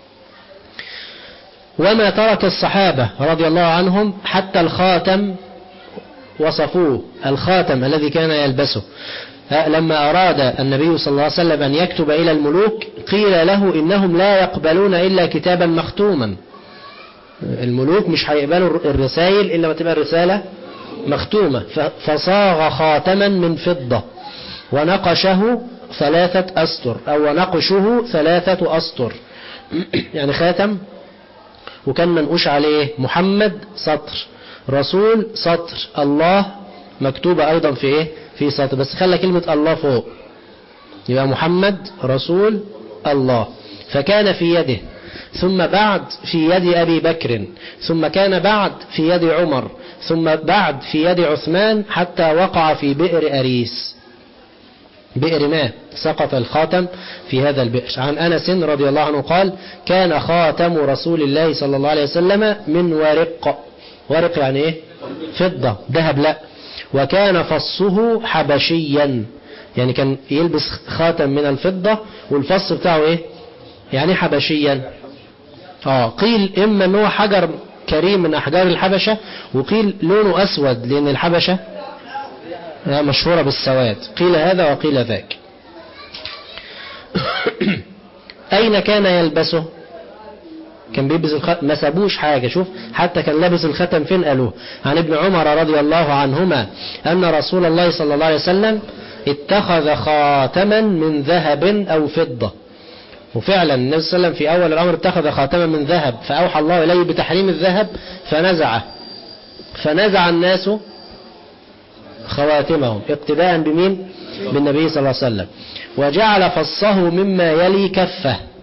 وما ترك الصحابة رضي الله عنهم حتى الخاتم وصفوه، الخاتم الذي كان يلبسه. لما أراد النبي صلى الله عليه وسلم أن يكتب إلى الملوك قيل له إنهم لا يقبلون إلا كتابا مختوما، الملوك مش هيقبلوا الرسائل إلا ما تبقى الرسالة مختومة، فصاغ خاتما من فضة ونقشه ثلاثة أسطر أو ونقشه ثلاثة أسطر، يعني خاتم وكان منقوش عليه محمد سطر، رسول سطر، الله مكتوبة أيضا في إيه في سطر، بس خلى كلمة الله فوق، يبقى محمد رسول الله. فكان في يده، ثم بعد في يد أبي بكر، ثم كان بعد في يد عمر، ثم بعد في يد عثمان، حتى وقع في بئر أريس، بئر ماء، سقط الخاتم في هذا البئر. عن أنس رضي الله عنه قال كان خاتم رسول الله صلى الله عليه وسلم من ورق، ورق يعني ايه فضة، ذهب لا، وكان فصه حبشيا، يعني كان يلبس خاتم من الفضة والفص بتاعه ايه يعني حبشيا. اه قيل اما ان هو حجر كريم من احجار الحبشة، وقيل لونه اسود لان الحبشة مشهورة بالسواد، قيل هذا وقيل ذاك. أين كان يلبسه؟ كان بيلبس الختم، ما سابوش حاجة، شوف حتى كان لابس الختم فين قالوه. عن ابن عمر رضي الله عنهما أن رسول الله صلى الله عليه وسلم اتخذ خاتما من ذهب أو فضة، وفعلا النبي صلى الله عليه وسلم في أول الأمر اتخذ خاتما من ذهب، فأوحى الله إليه بتحريم الذهب فنزعه، فنزع الناس خواتمهم اقتداء بمين؟ بالنبي صلى الله عليه وسلم. وجعل فصه مما يلي كفه،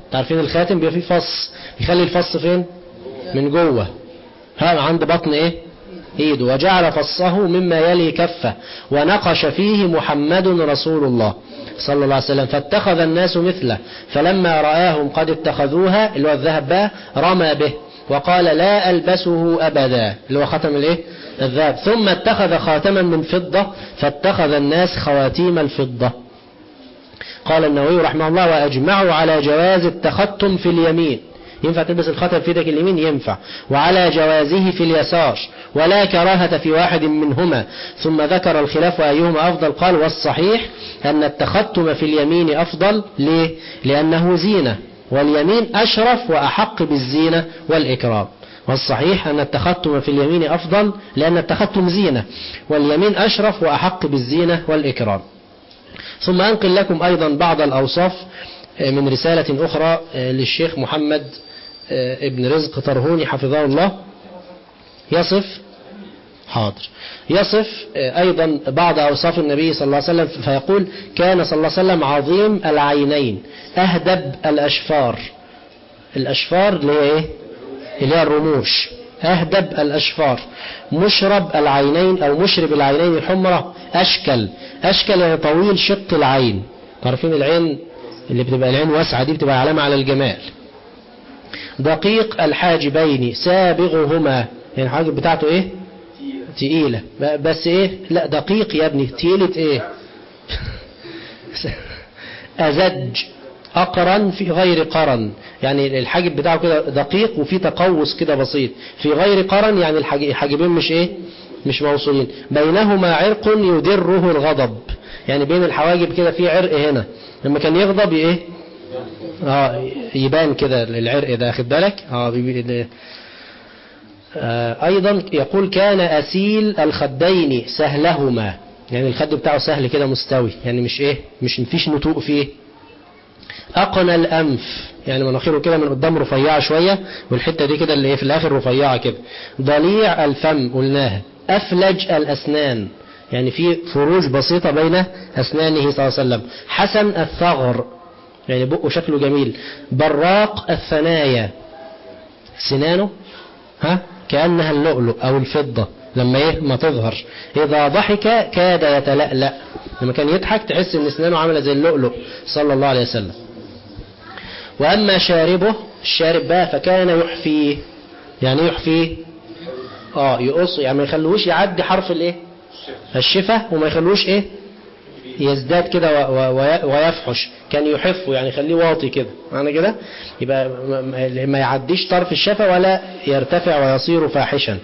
تعرفين الخاتم بيبقى فيه فص، بيخلي الفص فين؟ من جوه، ها عند بطن ايه؟ ايده. وجعل فصه مما يلي كفه ونقش فيه محمد رسول الله صلى الله عليه وسلم فاتخذ الناس مثله، فلما رآهم قد اتخذوها اللي هو الذهب بقى رمى به وقال لا ألبسه أبدا اللي هو ختم الايه؟ الذهب. ثم اتخذ خاتما من فضة فاتخذ الناس خواتيم الفضة. قال النووي رحمه الله وأجمعوا على جواز التختم في اليمين، ينفع تلبس الخاتم في يدك اليمين ينفع، وعلى جوازه في اليسار ولا كراهة في واحد منهما. ثم ذكر الخلاف أيهما أفضل، قال والصحيح أن التختم في اليمين أفضل. ليه؟ لأنه زينة واليمين أشرف وأحق بالزينة والإكرام. والصحيح أن التختم في اليمين أفضل لأن التختم زينة واليمين أشرف وأحق بالزينة والإكرام. ثم أنقل لكم أيضا بعض الأوصاف من رسالة أخرى للشيخ محمد ابن رزق طرهوني حفظه الله، يصف حاضر يصف أيضا بعض أوصاف النبي صلى الله عليه وسلم، فيقول كان صلى الله عليه وسلم عظيم العينين أهدب الأشفار. الأشفار اللي هي إيه؟ اللي هي الرموش. أهدب الأشفار مشرب العينين أو مشرب العينين الحمرة. أشكل أشكل يعني طويل شق العين. عارفين العين اللي بتبقى العين واسعة دي بتبقى علامة على الجمال. دقيق الحاجبين سابغهما يعني الحاجب بتاعته ايه؟ تقيلة. بس ايه؟ لا دقيق يا ابني، تقيلة ايه؟ أزج أقرن في غير قرن، يعني الحاجب بتاعه كده دقيق وفي تقوس كده بسيط. في غير قرن يعني الحاجبين مش ايه؟ مش موصولين. بينهما عرق يدره الغضب، يعني بين الحواجب كده في عرق هنا، لما كان يغضب ايه؟ اه يبان كده العرق ده، اخد بالك؟ اه, آه ايضا يقول كان اسيل الخدين سهلهما، يعني الخد بتاعه سهل كده مستوي، يعني مش ايه؟ مش مفيش نتوء فيه. اقنى الانف يعني مناخيره كده من قدام رفيعه شويه، والحته دي كده اللي ايه في الاخر رفيعه كده. ضليع الفم قلناها. افلج الاسنان يعني في فروج بسيطة بين أسنانه صلى الله عليه وسلم. حسن الثغر يعني بقه شكله جميل. براق الثنايا سنانه ها كأنها اللؤلؤ أو الفضة لما ايه ما تظهر. إذا ضحك كاد يتلألأ، لما كان يضحك تحس ان اسنانه عاملة زي اللؤلؤ صلى الله عليه وسلم. وأما شاربه الشارب بقى فكان يحفيه، يعني يحفيه اه يقص، يعني ما يخلوش يعدي حرف الايه الشفة وما يخلوش ايه يزداد كده ويفحش. كان يحفه يعني يخليه واطي كده، معنى كده يبقى ما يعديش طرف الشفة ولا يرتفع ويصير فاحشا.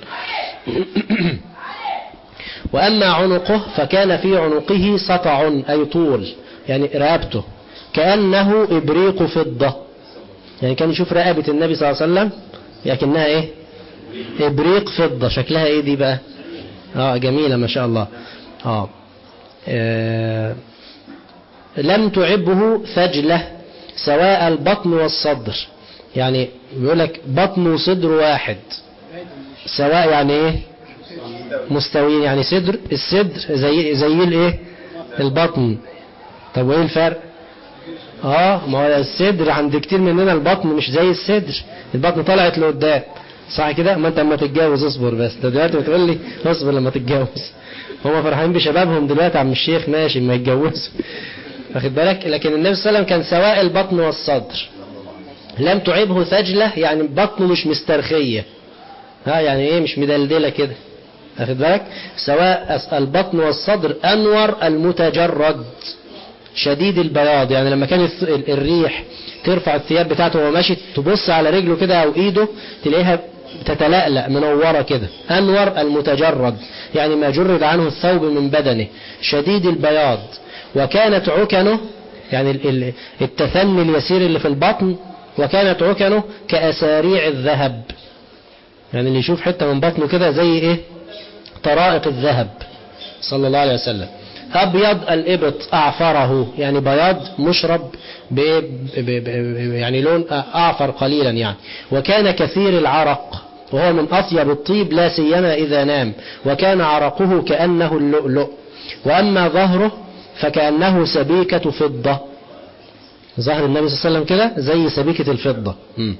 وأما عنقه فكان في عنقه سطع أي طول، يعني رقبته كأنه إبريق فضة، يعني كان يشوف رقبة النبي صلى الله عليه وسلم لكنها ايه إبريق فضة. شكلها ايه دي بقى؟ اه جميلة ما شاء الله. آه. آه لم تعبه ثجلة سواء البطن والصدر، يعني بيقول لك بطن وصدر واحد سواء يعني ايه مستويين، يعني صدر الصدر زي زي الايه البطن. طب وايه الفرق؟ اه ما هو الصدر عند كتير مننا البطن مش زي الصدر، البطن طلعت لقدام صح كده. ما انت لما تتجوز اصبر بس، ده دلوقتي بتقول لي اصبر لما تتجوز. هم فرحانين بشبابهم دلوقتي عم الشيخ ماشي ما يتجوزوا، واخد بالك. لكن النبي صلى الله عليه وسلم كان سواء البطن والصدر. لم تعبه ثجلة يعني بطنه مش مسترخية، ها يعني ايه مش مدلدلة كده، واخد بالك. سواء البطن والصدر أنور المتجرد شديد البياض، يعني لما كان الريح ترفع الثياب بتاعته وهو ماشي تبص على رجله كده او ايده تلاقيها تتلألأ منورة كده. أنور المتجرد يعني ما جرد عنه الثوب من بدنه. شديد البياض. وكانت عكنه يعني التثني اليسير اللي في البطن، وكانت عكنه كأساريع الذهب، يعني اللي يشوف حتة من بطنه كده زي ايه طرائق الذهب صلى الله عليه وسلم. أبيض الإبط أعفره يعني بياض مشرب ب يعني لون أعفر قليلا يعني. وكان كثير العرق وهو من أطيب الطيب لا سيما إذا نام، وكان عرقه كأنه اللؤلؤ. وأما ظهره فكأنه سبيكة فضة، ظهر النبي صلى الله عليه وسلم كده زي سبيكة الفضة.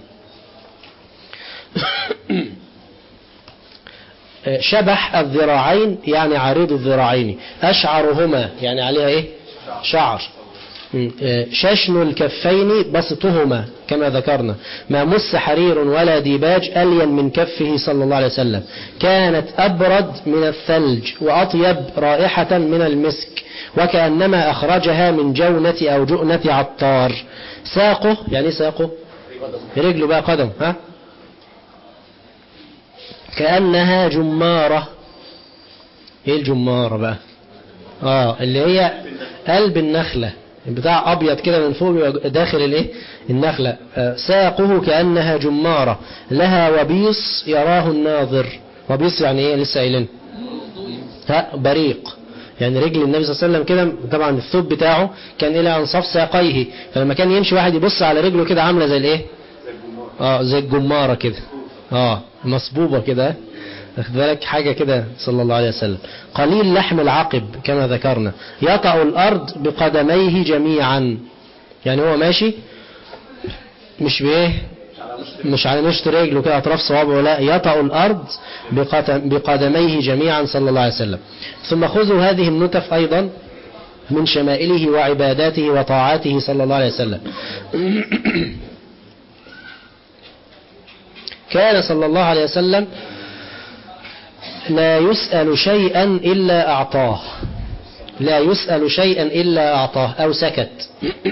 شبح الذراعين يعني عريض الذراعين. أشعرهما يعني عليها إيه؟ شعر. ششن الكفين بسطهما كما ذكرنا. ما مس حرير ولا ديباج ألين من كفه صلى الله عليه وسلم. كانت أبرد من الثلج وأطيب رائحة من المسك وكأنما أخرجها من جونة أو جؤنة عطار. ساقه يعني ساقه رجله بقى قدم ها كأنها جمارة. ايه الجمارة بقى؟ اه اللي هي قلب النخلة بتاع ابيض كده من فوق داخل الايه النخلة. آه ساقه كأنها جمارة لها وبيص يراه الناظر. وبيص يعني ايه لسه قايلين ها بريق. يعني رجل النبي صلى الله عليه وسلم كده طبعا الثوب بتاعه كان الى انصاف ساقيه، فلما كان يمشي واحد يبص على رجله كده عاملة زي الايه اه زي الجمارة كده اه مصبوبة كده اخد بالك حاجة كده صلى الله عليه وسلم. قليل لحم العقب كما ذكرنا. يطأ الأرض بقدميه جميعا يعني هو ماشي مش بإيه مش على مشط رجله كده أطراف صوابعه لا يطأ الأرض بقدميه جميعا صلى الله عليه وسلم. ثم خذوا هذه النتف أيضا من شمائله وعباداته وطاعاته صلى الله عليه وسلم. كان صلى الله عليه وسلم لا يسأل شيئا إلا أعطاه. لا يسأل شيئا إلا أعطاه أو سكت.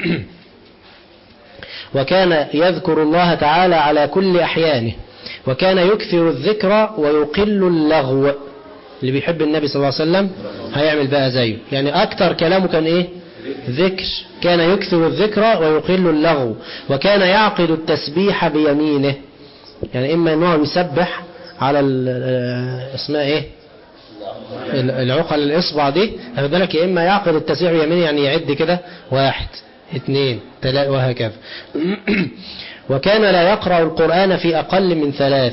وكان يذكر الله تعالى على كل أحيانه. وكان يكثر الذكر ويقل اللغو. اللي بيحب النبي صلى الله عليه وسلم هيعمل بقى زيه. يعني أكتر كلامه كان إيه ذكر. كان يكثر الذكر ويقل اللغو. وكان يعقد التسبيح بيمينه. يعني إما أنه يسبح على اسمها إيه العقل الإصبع دي أخذ بالك، يا إما يعقد التسبيح بيمينه يعني يعد كده واحد اثنين ثلاثة وهكذا. وكان لا يقرأ القرآن في أقل من ثلاث.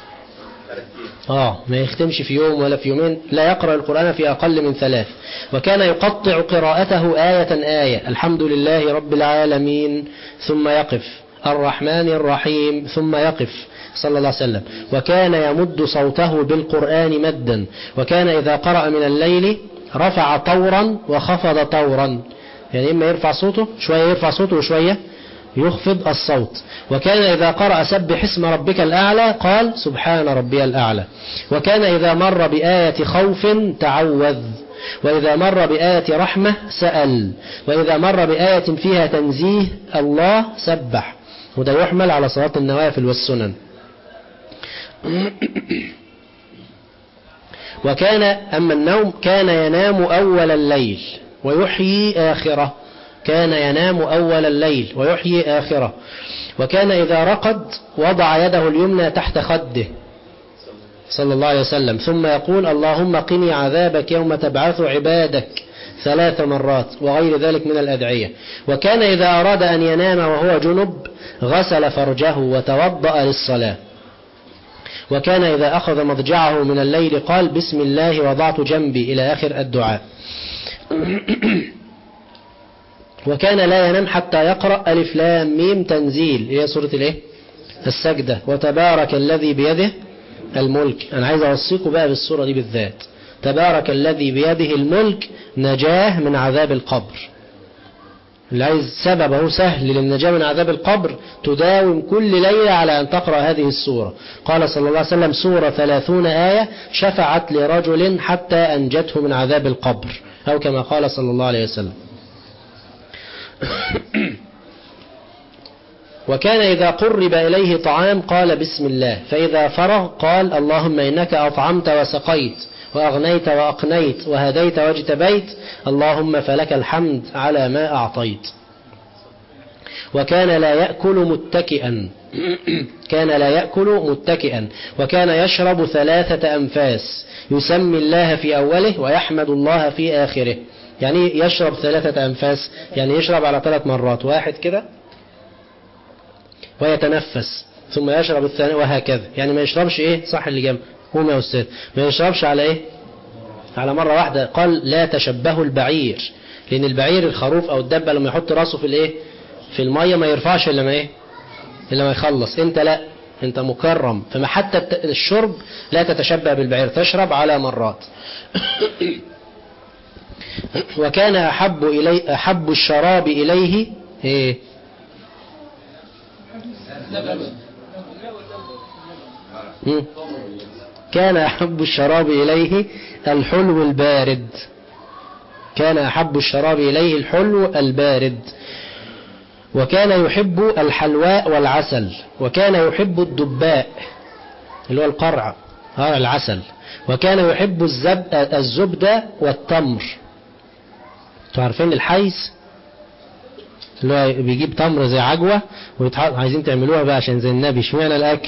آه ما يختمش في يوم ولا في يومين. لا يقرأ القرآن في أقل من ثلاث. وكان يقطع قراءته آية آية. الحمد لله رب العالمين ثم يقف. الرحمن الرحيم ثم يقف صلى الله عليه وسلم. وكان يمد صوته بالقرآن مدا. وكان إذا قرأ من الليل رفع طورا وخفض طورا. يعني إما يرفع صوته شوية يرفع صوته وشوية يخفض الصوت. وكان إذا قرأ سبح اسم ربك الأعلى قال سبحان ربي الأعلى. وكان إذا مر بآية خوف تعوذ. وإذا مر بآية رحمة سأل. وإذا مر بآية فيها تنزيه الله سبح. وده يحمل على صلاة النوافل والسنن. وكان أما النوم كان ينام أول الليل ويحيي آخرة. كان ينام أول الليل ويحيي آخرة. وكان إذا رقد وضع يده اليمنى تحت خده صلى الله عليه وسلم ثم يقول اللهم قني عذابك يوم تبعث عبادك ثلاث مرات وغير ذلك من الأدعية. وكان إذا أراد أن ينام وهو جنب غسل فرجه وتوضأ للصلاة. وكان إذا أخذ مضجعه من الليل قال بسم الله وضعت جنبي إلى آخر الدعاء. وكان لا ينام حتى يقرأ ألف لام ميم تنزيل هي سورة الايه السجدة وتبارك الذي بيده الملك. أنا عايز أوصيكم بقى بالسورة دي بالذات. تبارك الذي بيده الملك نجاه من عذاب القبر. اللي عايز سببه سهل للنجاة من عذاب القبر تداوم كل ليلة على أن تقرأ هذه السورة. قال صلى الله عليه وسلم سورة ثلاثون آية شفعت لرجل حتى أنجته من عذاب القبر أو كما قال صلى الله عليه وسلم. وكان إذا قرب إليه طعام قال بسم الله. فإذا فرغ قال اللهم إنك أطعمت وسقيت وأغنيت وأقنيت وهديت واجتبيت اللهم فلك الحمد على ما أعطيت. وكان لا يأكل متكئا. كان لا يأكل متكئا. وكان يشرب ثلاثة أنفاس يسمي الله في أوله ويحمد الله في آخره. يعني يشرب ثلاثة أنفاس يعني يشرب على ثلاث مرات واحد كده ويتنفس ثم يشرب الثاني وهكذا. يعني ما يشربش ايه صح اللي جنب قوم يا أستاذ ما يشربش على ايه على مرة واحدة. قال لا تشبهوا البعير لأن البعير الخروف أو الدبة لما يحط راسه في الايه في المية ما يرفعش إلا ما إيه إلا ما يخلص. أنت لا، أنت مكرم، فما حتى الشرب لا تتشبه بالبعير، تشرب على مرات. وكان أحب إلي أحب الشراب إليه إيه؟ كان أحب الشراب إليه الحلو البارد. كان أحب الشراب إليه الحلو البارد. وكان يحب الحلواء والعسل. وكان يحب الدباء اللي هو القرع، ها العسل. وكان يحب الزب الزبدة والتمر. تعرفين الحيس اللي هو بيجيب تمر زي عجوة ويتحط، عايزين تعملوها بقى عشان زي النبي اشمعنى الأكل.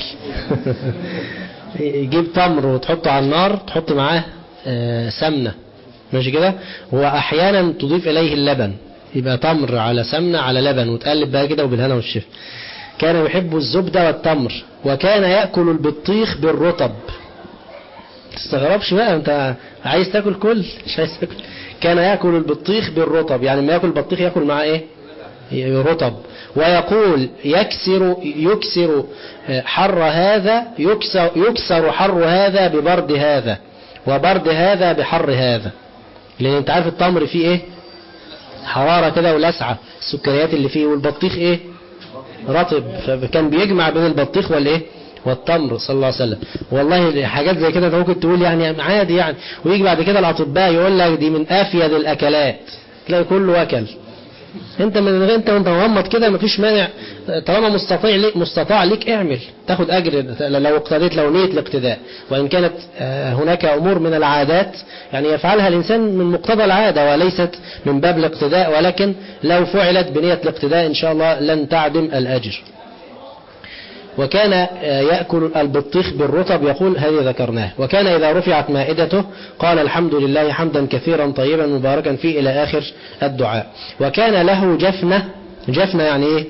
يجيب تمر وتحطه على النار، تحط معاه سمنة، ماشي كده، وأحيانا تضيف إليه اللبن، يبقى تمر على سمنة على لبن، وتقلب بقى كده وبالهنا والشفا. كان يحب الزبدة والتمر. وكان يأكل البطيخ بالرطب. تستغربش بقى، انت عايز تاكل كل مش عايز تاكل. كان يأكل البطيخ بالرطب، يعني ما يأكل البطيخ يأكل معاه ايه رطب. ويقول يكسر يكسر حر هذا يكسر, يكسر حر هذا ببرد هذا، وبرد هذا بحر هذا. لأن انت عارف التمر فيه ايه حرارة كده ولسعة، السكريات اللي فيه، والبطيخ ايه رطب، فكان بيجمع بين البطيخ والايه والتمر صلى الله عليه وسلم. والله حاجات زي كده ممكن تقول يعني عادي يعني، ويجي بعد كده الأطباء يقول لك دي من أفيد الأكلات، تلاقي كله أكل. انت من غير انت وانت مغمض كده مفيش مانع، طالما مستطيع ليك مستطاع ليك اعمل، تاخد اجر لو اقتديت، لو نية الاقتداء. وان كانت هناك امور من العادات يعني يفعلها الانسان من مقتضى العادة وليست من باب الاقتداء، ولكن لو فعلت بنية الاقتداء ان شاء الله لن تعدم الاجر. وكان يأكل البطيخ بالرطب، يقول هذه ذكرناه. وكان إذا رفعت مائدته قال الحمد لله حمدا كثيرا طيبا مباركا فيه إلى آخر الدعاء. وكان له جفنة. جفنة يعني إيه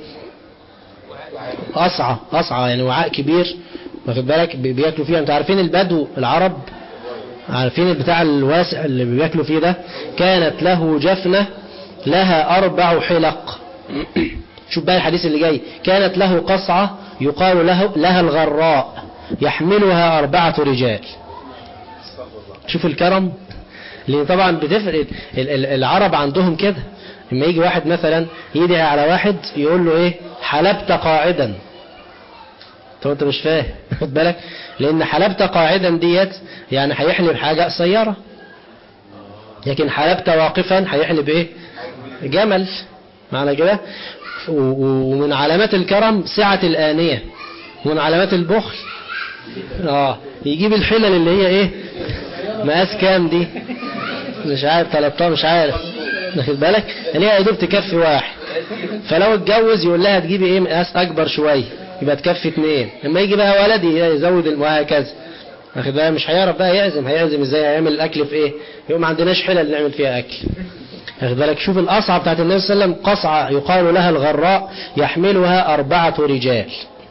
أصعى. أصعى يعني وعاء كبير، واخد بالك بيأكلوا فيه. أنت عارفين البدو العرب عارفين البتاع الواسع اللي بيأكلوا فيه ده. كانت له جفنة لها أربع حلق. شوف بقى الحديث اللي جاي. كانت له قصعة يقال له لها الغراء يحملها أربعة رجال. شوف الكرم، لأن طبعا بتفرق العرب عندهم كده. لما يجي واحد مثلا يدعي على واحد يقول له ايه حلبت قاعدا، طب انت مش فاهم خد بالك، لأن حلبت قاعدا ديت يعني هيحلب حاجة قصيرة، لكن حلبت واقفا هيحلب ايه جمل، معنى كده. ومن علامات الكرم سعة الآنية، ومن علامات البخل اه يجيب الحلل اللي هي ايه مقاس كام دي مش عارف ثلاثة مش عارف واخد بالك، اللي هي يا دوب تكفي واحد. فلو اتجوز يقول لها تجيبي ايه مقاس اكبر شويه يبقى تكفي اثنين. لما يجي بقى ولدي يزود وهكذا، واخد بالك، مش هيعرف بقى يعزم. هيعزم ازاي؟ هيعمل الاكل في ايه؟ يقول ما عندناش حلل نعمل فيها اكل، واخد بالك. شوف القصعة بتاعت النبي صلى الله عليه وسلم، قصعة يقال لها الغراء يحملها أربعة رجال.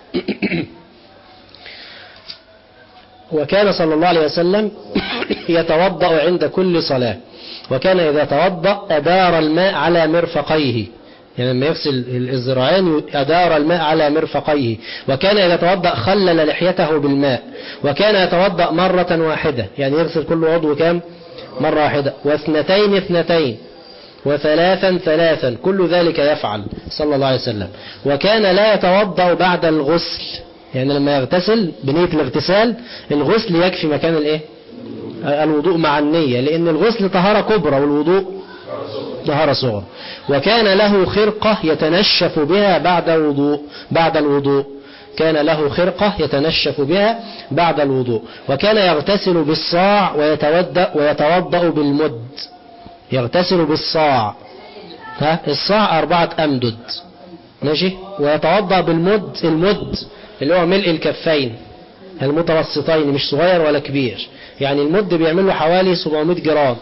وكان صلى الله عليه وسلم يتوضأ عند كل صلاة. وكان إذا توضأ أدار الماء على مرفقيه، يعني لما يغسل الذراعين أدار الماء على مرفقيه. وكان إذا توضأ خلل لحيته بالماء. وكان يتوضأ مرة واحدة، يعني يغسل كل عضو كام مرة واحدة، واثنتين اثنتين، وثلاثا ثلاثا، كل ذلك يفعل صلى الله عليه وسلم. وكان لا يتوضأ بعد الغسل، يعني لما يغتسل بنية الاغتسال الغسل يكفي مكان الايه الوضوء مع النية، لأن الغسل طهارة كبرى والوضوء طهارة صغرى. وكان له خرقة يتنشف بها بعد الوضوء بعد الوضوء كان له خرقة يتنشف بها بعد الوضوء. وكان يغتسل بالصاع ويتوضأ ويتوضأ بالمد. يغتسل بالصاع، ها الصاع أربعة أمدد، ماشي. ويتوضأ بالمد، المد اللي هو ملء الكفين المتوسطين، مش صغير ولا كبير، يعني المد بيعمل له حوالي سبعمائة جرام،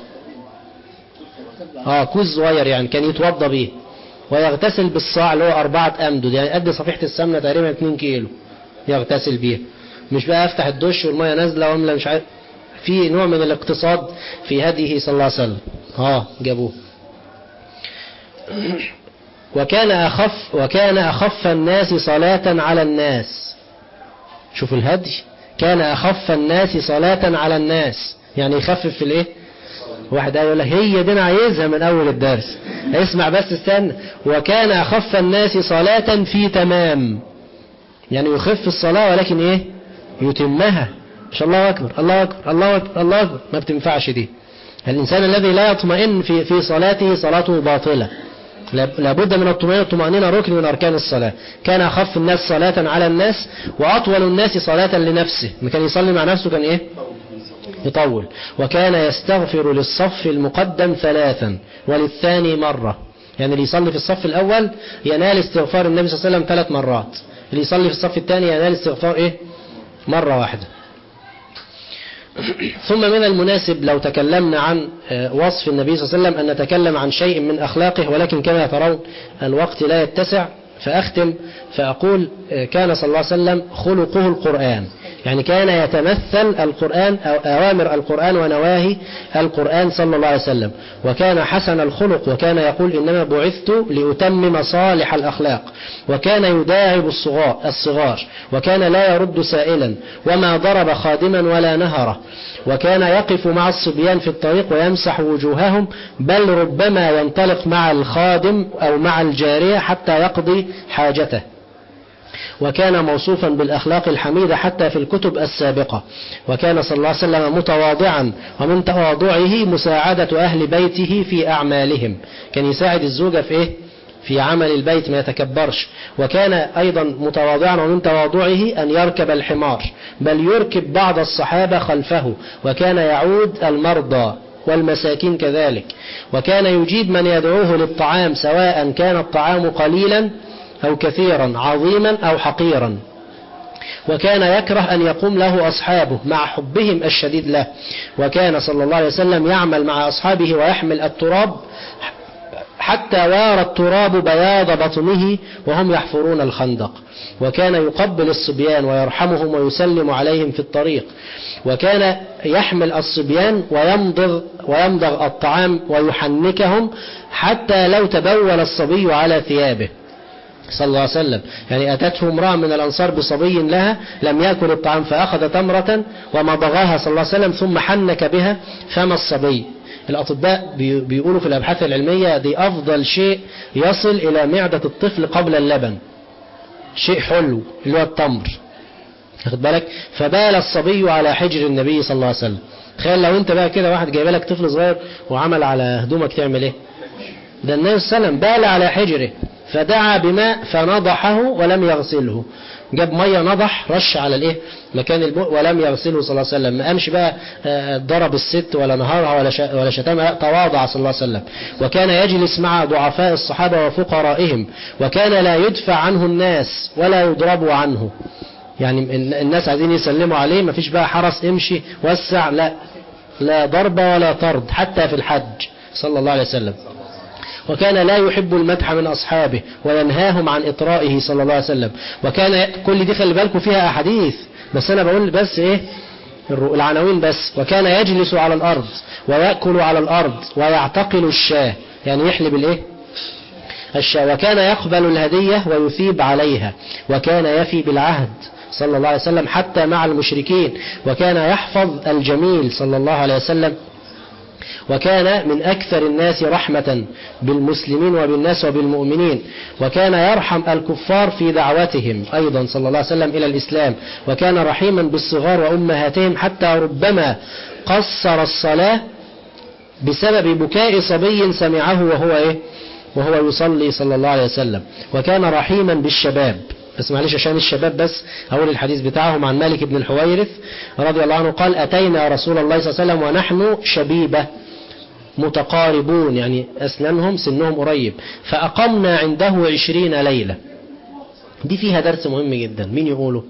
اه كوز صغير يعني كان يتوضأ به. ويغتسل بالصاع اللي هو أربعة أمدد، يعني قد صفيحة السمنة تقريبا اتنين كيلو يغتسل بيه. مش بقى افتح الدش والمية نازلة واملى مش عارف، في نوع من الاقتصاد في هديه صلى الله عليه وسلم. اه جابوه. وكان أخف وكان أخف الناس صلاة على الناس. شوف الهدي، كان أخف الناس صلاة على الناس، يعني يخفف في الايه. واحد يقول لك هي دي انا عايزها من اول الدرس، اسمع بس استنى. وكان أخف الناس صلاة في تمام، يعني يخف الصلاة ولكن ايه يتمها. مش الله أكبر الله أكبر الله أكبر الله أكبر، ما بتنفعش دي. الإنسان الذي لا يطمئن في في صلاته صلاته باطلة. لابد من الطمأنينة، الطمأنينة ركن من أركان الصلاة. كان أخف الناس صلاة على الناس وأطول الناس صلاة لنفسه، ما كان يصلي مع نفسه كان إيه يطول. وكان يستغفر للصف المقدم ثلاثا وللثاني مرة، يعني اللي يصلي في الصف الأول ينال استغفار النبي صلى الله عليه وسلم ثلاث مرات، اللي يصلي في الصف الثاني ينال استغفار إيه مرة واحدة. ثم من المناسب لو تكلمنا عن وصف النبي صلى الله عليه وسلم أن نتكلم عن شيء من أخلاقه، ولكن كما ترون الوقت لا يتسع، فأختم فأقول كان صلى الله عليه وسلم خلقه القرآن، يعني كان يتمثل القرآن أو أوامر القرآن ونواهي القرآن صلى الله عليه وسلم. وكان حسن الخلق، وكان يقول إنما بعثت لأتمم صالح الأخلاق. وكان يداعب الصغار, الصغار وكان لا يرد سائلا، وما ضرب خادما ولا نهره. وكان يقف مع الصبيان في الطريق ويمسح وجوههم، بل ربما ينطلق مع الخادم أو مع الجارية حتى يقضي حاجته. وكان موصوفا بالأخلاق الحميدة حتى في الكتب السابقة. وكان صلى الله عليه وسلم متواضعا، ومن تواضعه مساعدة أهل بيته في أعمالهم، كان يساعد الزوجة في إيه؟ في عمل البيت، ما يتكبرش. وكان أيضا متواضعا، ومن تواضعه أن يركب الحمار، بل يركب بعض الصحابة خلفه. وكان يعود المرضى والمساكين كذلك. وكان يجيب من يدعوه للطعام، سواء كان الطعام قليلا أو كثيرا، عظيما أو حقيرا. وكان يكره أن يقوم له أصحابه مع حبهم الشديد له. وكان صلى الله عليه وسلم يعمل مع أصحابه ويحمل التراب حتى وارى التراب بياض بطنه وهم يحفرون الخندق. وكان يقبل الصبيان ويرحمهم ويسلم عليهم في الطريق. وكان يحمل الصبيان ويمضغ, ويمضغ الطعام ويحنكهم حتى لو تبول الصبي على ثيابه صلى الله عليه وسلم. يعني أتته امرأة من الأنصار بصبي لها لم يأكل الطعام، فأخذ تمرة ومضغها صلى الله عليه وسلم ثم حنك بها فم الصبي. الأطباء بيقولوا في الأبحاث العلمية دي أفضل شيء يصل إلى معدة الطفل قبل اللبن، شيء حلو اللي هو التمر، أخذ بالك. فبال الصبي على حجر النبي صلى الله عليه وسلم. تخيل لو انت بقى كده واحد جايب لك طفل صغير وعمل على هدومك تعمل ايه؟ ده النبي صلى الله عليه وسلم بال على حجره فدعا بماء فنضحه ولم يغسله، جاب ميه نضح رش على الايه مكان البؤ ولم يغسله صلى الله عليه وسلم. ما قامش بقى ضرب الست ولا نهارها ولا ولا شتمها، تواضع صلى الله عليه وسلم. وكان يجلس مع ضعفاء الصحابه وفقرائهم. وكان لا يدفع عنه الناس ولا يضرب عنه، يعني الناس عايزين يسلموا عليه ما فيش بقى حرس امشي وسع، لا لا ضرب ولا طرد حتى في الحج صلى الله عليه وسلم. وكان لا يحب المدح من أصحابه وينهاهم عن إطرائه صلى الله عليه وسلم. وكان كل دي خلي بالكم فيها أحاديث، بس أنا بقول بس إيه العناوين بس. وكان يجلس على الأرض ويأكل على الأرض ويعتقل الشاة، يعني يحلب الإيه الشاة. وكان يقبل الهدية ويثيب عليها. وكان يفي بالعهد صلى الله عليه وسلم حتى مع المشركين. وكان يحفظ الجميل صلى الله عليه وسلم. وكان من أكثر الناس رحمة بالمسلمين وبالناس وبالمؤمنين. وكان يرحم الكفار في دعوتهم أيضا صلى الله عليه وسلم إلى الإسلام. وكان رحيما بالصغار وأمهاتهم، حتى ربما قصر الصلاة بسبب بكاء صبي سمعه وهو إيه وهو يصلي صلى الله عليه وسلم. وكان رحيما بالشباب. بس معلش عشان الشباب بس أول الحديث بتاعهم عن مالك بن الحويرث رضي الله عنه قال: أتينا رسول الله صلى الله عليه وسلم ونحن شبيبة متقاربون، يعني أسنانهم سنهم قريب، فأقمنا عنده عشرين ليلة. دي فيها درس مهم جدا، مين يقوله؟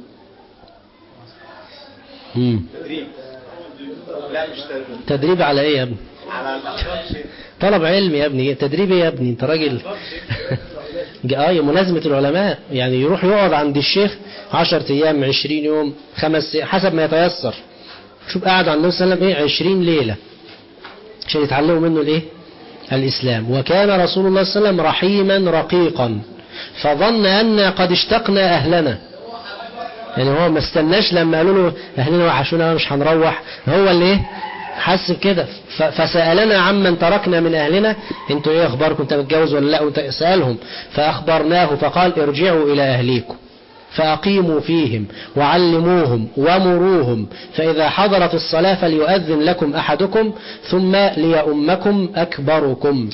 مم. تدريب. لا مش تدريب. تدريب على ايه يا ابني؟ على الأخلاق. طلب علم يا ابني، تدريب ايه يا ابني انت راجل؟ اه منازمة العلماء، يعني يروح يقعد عند الشيخ عشرة ايام عشرين يوم خمس حسب ما يتيسر. شوف قاعد عند النبي صلى الله عليه وسلم ايه عشرين ليلة عشان يتعلموا منه الايه الإسلام. وكان رسول الله صلى الله عليه وسلم رحيما رقيقا فظن أن قد اشتقنا أهلنا. يعني هو ما استناش لما قالوا له أهلنا وحشونا مش هنروح، هو اللي ايه حس بكده. فسألنا عمن تركنا من أهلنا انتوا ايه اخباركم، انت متجوز ولا لا، سألهم فأخبرناه فقال ارجعوا إلى أهليكم فأقيموا فيهم وعلموهم ومروهم، فإذا حضرت الصلاة فليؤذن لكم أحدكم ثم ليؤمكم أكبركم.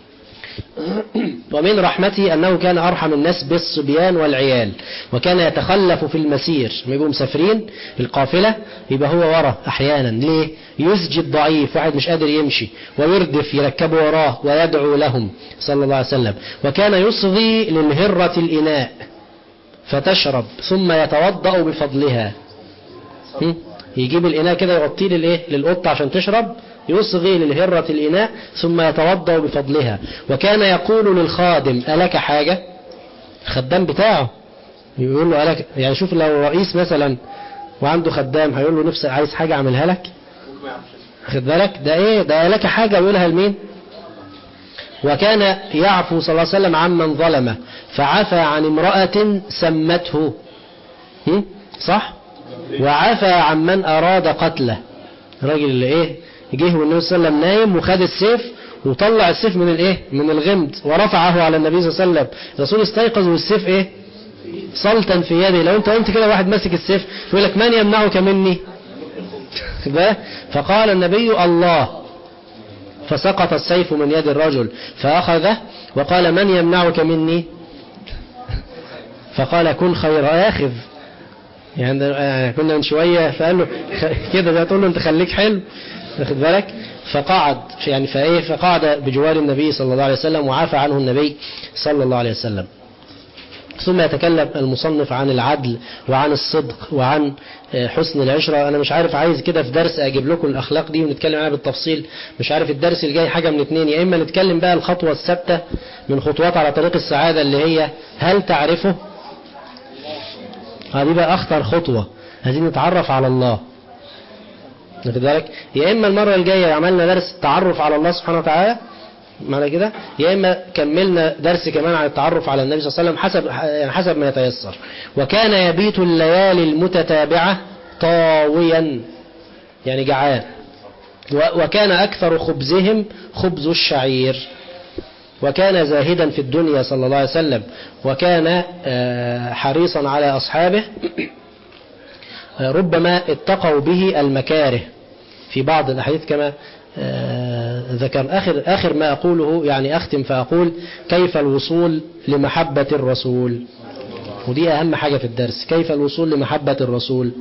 ومن رحمته أنه كان أرحم الناس بالصبيان والعيال، وكان يتخلف في المسير، ما يبقوا مسافرين في القافلة يبقى هو ورا أحيانا. ليه؟ يسجي الضعيف، واحد مش قادر يمشي، ويردف يركبوا وراه ويدعو لهم صلى الله عليه وسلم. وكان يصغي للهرة الإناء فتشرب ثم يتوضأ بفضلها. يجيب الإناء كده يغطيه للإيه؟ للقطة عشان تشرب، يصغي للهرة الإناء ثم يتوضأ بفضلها. وكان يقول للخادم ألك حاجة؟ الخدام بتاعه يقول له ألك، يعني شوف لو رئيس مثلا وعنده خدام هيقول له نفسك عايز حاجة أعملها لك، خد بالك ده إيه ده ألك حاجة بيقولها لمين؟ وكان يعفو صلى الله عليه وسلم عمن ظلمه فعفى عن امرأة سمته، صح؟ وعفى عن من أراد قتله، الراجل اللي إيه جه والنبي صلى الله عليه وسلم نايم وخد السيف وطلع السيف من الايه من الغمد ورفعه على النبي صلى الله عليه وسلم. الرسول استيقظ والسيف ايه صلتا في يده. لو انت قمت كده واحد ماسك السيف يقول لك من يمنعك مني؟ فقال النبي الله، فسقط السيف من يد الرجل فأخذه وقال من يمنعك مني؟ فقال كن خير آخذ. يعني كنا من شوية فقال له كده ده تقول له انت خليك حلو، واخد بالك؟ فقعد يعني فايه فقعد بجوار النبي صلى الله عليه وسلم وعافى عنه النبي صلى الله عليه وسلم. ثم يتكلم المصنف عن العدل وعن الصدق وعن حسن العشرة. أنا مش عارف، عايز كده في درس أجيب لكم الأخلاق دي ونتكلم عنها بالتفصيل. مش عارف الدرس الجاي حاجة من اتنين، يا إما نتكلم بقى الخطوة الثابتة من خطوات على طريق السعادة اللي هي هل تعرفه؟ هذه بقى أخطر خطوة، عايزين نتعرف على الله، واخد بالك؟ يا إما المرة الجاية عملنا درس التعرف على الله سبحانه وتعالى معنى كده، يا إما كملنا درس كمان عن التعرف على النبي صلى الله عليه وسلم حسب يعني حسب ما يتيسر. وكان يبيت الليالي المتتابعة طاويا يعني جعان، وكان أكثر خبزهم خبز الشعير، وكان زاهدا في الدنيا صلى الله عليه وسلم، وكان حريصا على أصحابه، ربما اتقوا به المكاره في بعض الأحاديث كما ذكر. آخر, آخر ما أقوله يعني أختم فأقول كيف الوصول لمحبة الرسول، ودي أهم حاجة في الدرس، كيف الوصول لمحبة الرسول.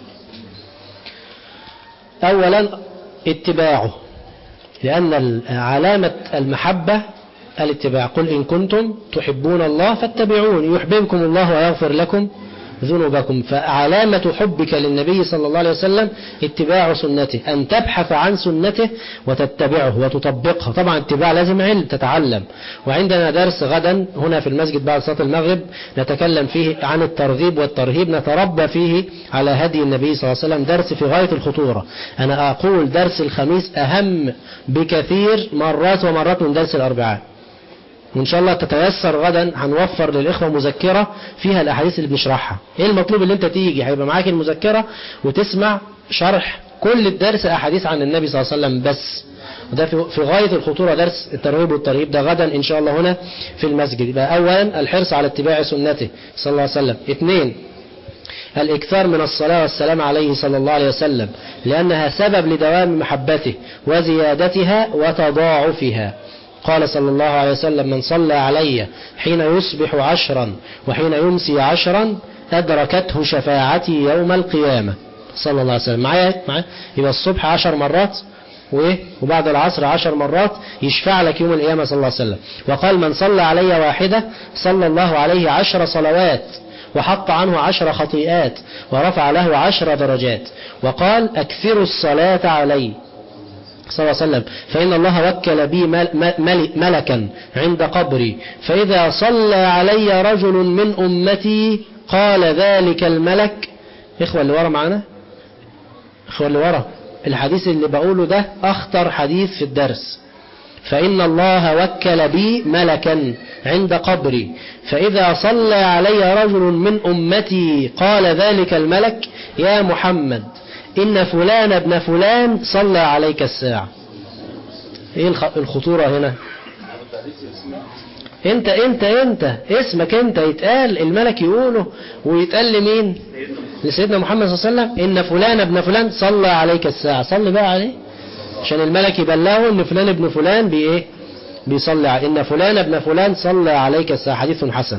أولا اتباعه، لأن علامة المحبة الاتباع. قل إن كنتم تحبون الله فاتبعون يحببكم الله ويغفر لكم ذنوبكم. فعلامة حبك للنبي صلى الله عليه وسلم اتباع سنته، أن تبحث عن سنته وتتبعه وتطبقها. طبعا اتباع لازم علم تتعلم. وعندنا درس غدا هنا في المسجد بعد صلاة المغرب نتكلم فيه عن الترغيب والترهيب، نتربى فيه على هدي النبي صلى الله عليه وسلم، درس في غاية الخطورة. أنا أقول درس الخميس أهم بكثير مرات ومرات من درس الأربعاء، وإن شاء الله تتيسر غدا هنوفر للإخوة مذكرة فيها الأحاديث اللي بنشرحها. إيه المطلوب اللي أنت تيجي هيبقى معاك المذكرة وتسمع شرح كل الدرس أحاديث عن النبي صلى الله عليه وسلم بس، وده في غاية الخطورة درس الترغيب والترهيب ده غدا إن شاء الله هنا في المسجد. يبقى أولا الحرص على اتباع سنته صلى الله عليه وسلم. اثنين الإكثار من الصلاة والسلام عليه صلى الله عليه وسلم، لأنها سبب لدوام محبته وزيادتها وتضاعفها. قال صلى الله عليه وسلم من صلى علي حين يصبح عشرا وحين يمسي عشرا أدركته شفاعتي يوم القيامة صلى الله عليه وسلم. معايا معايا يبقى الصبح عشر مرات وإيه وبعد العصر عشر مرات يشفع لك يوم القيامة صلى الله عليه وسلم. وقال من صلى علي واحدة صلى الله عليه عشر صلوات وحط عنه عشر خطيئات ورفع له عشر درجات. وقال أكثروا الصلاة علي صلى الله عليه وسلم فإن الله وكل بي ملكا عند قبري فإذا صلى علي رجل من أمتي قال ذلك الملك. إخوة اللي ورا معنا، إخوة اللي ورا، الحديث اللي بقوله ده أخطر حديث في الدرس. فإن الله وكل بي ملكا عند قبري، فإذا صلى علي رجل من أمتي قال ذلك الملك: يا محمد إن فلان ابن فلان صلى عليك الساعة. إيه الخطورة هنا؟ انت انت انت اسمك انت يتقال، الملك يقوله، ويتقال لمين؟ لسيدنا محمد صلى الله عليه وسلم: إن فلان ابن فلان صلى عليك الساعة. صلي بقى عليه عشان الملك يبلغه ان فلان ابن فلان بإيه؟ بيصلي عليه. إن فلان ابن فلان صلى عليك الساعة. حديث حسن.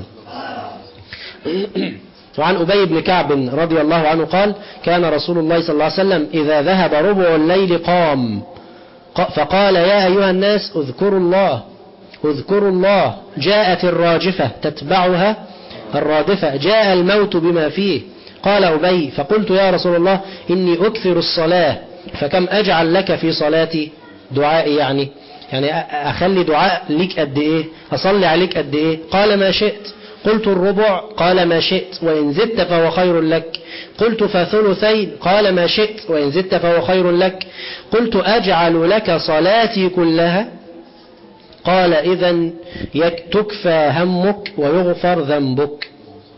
وعن أبي بن كعب رضي الله عنه قال: كان رسول الله صلى الله عليه وسلم إذا ذهب ربع الليل قام فقال: يا أيها الناس اذكروا الله اذكروا الله، جاءت الراجفة تتبعها الرادفة، جاء الموت بما فيه. قال أبي: فقلت يا رسول الله إني أكثر الصلاة، فكم أجعل لك في صلاتي؟ دعائي يعني يعني أخلي دعاء لك قد إيه؟ أصلي عليك قد إيه؟ قال: ما شئت. قلت: الربع. قال: ما شئت، وإن زدت فهو خير لك. قلت: فثلثين. قال: ما شئت، وإن زدت فهو خير لك. قلت: أجعل لك صلاتي كلها؟ قال: إذن تكفى همك ويغفر ذنبك.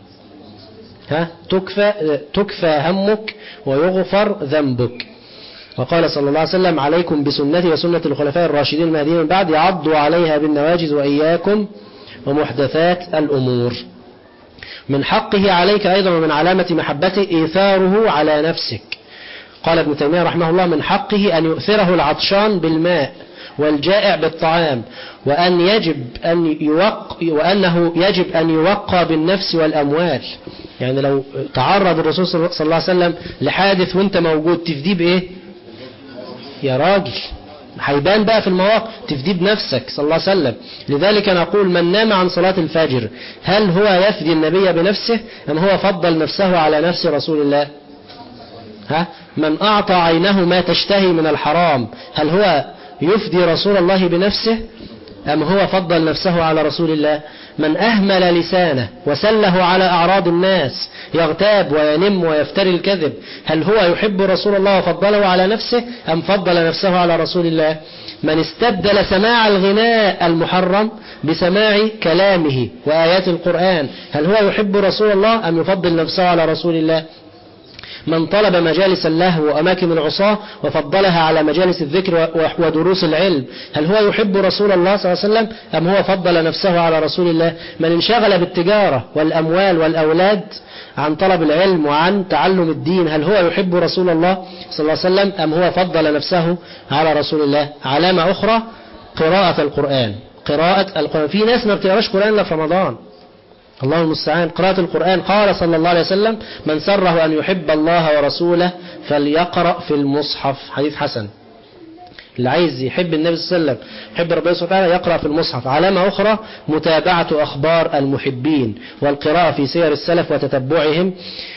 ها تكفى تكفى همك ويغفر ذنبك. وقال صلى الله عليه وسلم: عليكم بسنتي وسنة الخلفاء الراشدين المهديين من بعد، عضوا عليها بالنواجذ، وإياكم ومحدثات الأمور. من حقه عليك أيضا ومن علامة محبته إيثاره على نفسك. قال ابن تيمية رحمه الله: من حقه أن يؤثره العطشان بالماء والجائع بالطعام، وأن يجب أن يوق وأنه يجب أن يوقى بالنفس والأموال. يعني لو تعرض الرسول صلى الله عليه وسلم لحادث وانت موجود، تفديه بإيه يا راجل؟ هيبان بقى في المواقف، تفديه بنفسك صلى الله عليه وسلم. لذلك نقول: من نام عن صلاة الفجر هل هو يفدي النبي بنفسه أم هو فضل نفسه على نفس رسول الله؟ ها؟ من أعطى عينه ما تشتهي من الحرام هل هو يفدي رسول الله بنفسه أم هو فضل نفسه على رسول الله؟ من أهمل لسانه وسله على أعراض الناس يغتاب وينم ويفتري الكذب هل هو يحب رسول الله وفضله على نفسه أم فضل نفسه على رسول الله؟ من استبدل سماع الغناء المحرم بسماع كلامه وآيات القرآن هل هو يحب رسول الله أم يفضل نفسه على رسول الله؟ من طلب مجالس اللهو وأماكن العصاة وفضلها على مجالس الذكر ودروس العلم هل هو يحب رسول الله صلى الله عليه وسلم أم هو فضل نفسه على رسول الله؟ من انشغل بالتجارة والأموال والأولاد عن طلب العلم وعن تعلم الدين هل هو يحب رسول الله صلى الله عليه وسلم أم هو فضل نفسه على رسول الله؟ علامة أخرى: قراءة القرآن. قراءة القرآن، في ناس ما بتقراش قرآن إلا في رمضان، الله المستعان. قراءة القرآن، قال صلى الله عليه وسلم: من سره أن يحب الله ورسوله فليقرأ في المصحف. حديث حسن. اللي عايز يحب النبي صلى الله عليه وسلم، يحب ربنا سبحانه وتعالى، يقرأ في المصحف. علامة أخرى: متابعة أخبار المحبين والقراءة في سير السلف وتتبعهم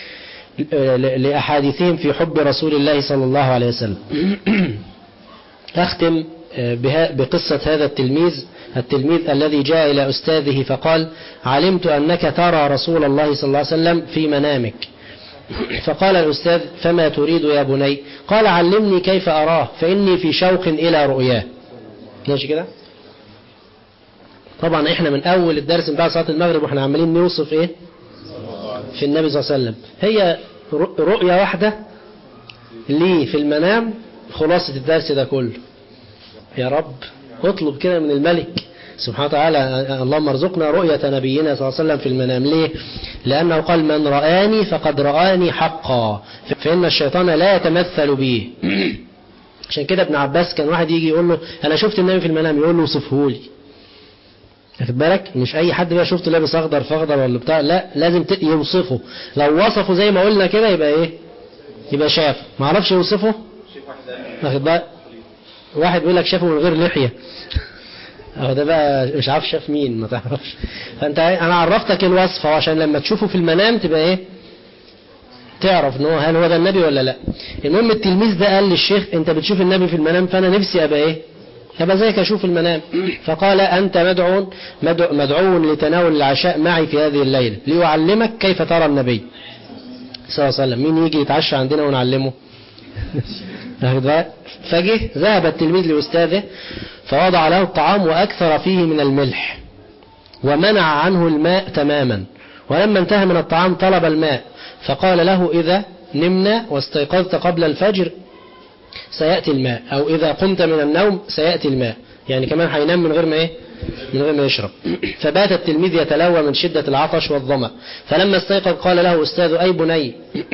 لأحاديثهم في حب رسول الله صلى الله عليه وسلم. أختم بقصة هذا التلميذ التلميذ الذي جاء إلى أستاذه فقال: علمت أنك ترى رسول الله صلى الله عليه وسلم في منامك. فقال الأستاذ: فما تريد يا بني؟ قال: علمني كيف أراه فإني في شوق إلى رؤياه. ماشي كده؟ طبعا إحنا من أول الدرس بتاع صلاة المغرب وإحنا عمالين نوصف إيه في النبي صلى الله عليه وسلم. هي رؤية واحدة ليه في المنام خلاصة الدرس ده كله. يا رب اطلب كده من الملك سبحانه وتعالى: اللهم ارزقنا رؤية نبينا صلى الله عليه وسلم في المنام. ليه؟ لأنه قال: من رآني فقد رآني حقا فإن الشيطان لا يتمثل بي. عشان كده ابن عباس كان واحد يجي يقول له: أنا شفت النبي في المنام، يقول له: وصفه لي. واخد بالك؟ مش أي حد بقى شفته لابس أخضر فأخضر ولا بتاع، لا، لازم يوصفه. لو وصفه زي ما قلنا كده يبقى إيه؟ يبقى شاف. ما عرفش يوصفه. واخد بالك؟ واحد بيقول لك شافه من غير لحية، اهو ده بقى مش عارف شاف مين، ما تعرفش. فانت انا عرفتك الوصفه عشان لما تشوفه في المنام تبقى ايه؟ تعرف ان هو هل هو ده النبي ولا لا. المهم التلميذ ده قال للشيخ: انت بتشوف النبي في المنام، فانا نفسي ابقى ايه؟ ابقى زيك اشوف المنام. فقال: انت مدعو مدعو لتناول العشاء معي في هذه الليله ليعلمك كيف ترى النبي صلى الله عليه وسلم. مين يجي يتعشى عندنا ونعلمه؟ فجه ذهب التلميذ لأستاذه فوضع له الطعام وأكثر فيه من الملح ومنع عنه الماء تماما، ولما انتهى من الطعام طلب الماء فقال له إذا نمنا واستيقظت قبل الفجر سيأتي الماء، أو إذا قمت من النوم سيأتي الماء، يعني كمان هينام من غير ما إيه؟ من غير ما يشرب. فبات التلميذ يتلوى من شدة العطش والظمأ، فلما استيقظ قال له أستاذ أي بني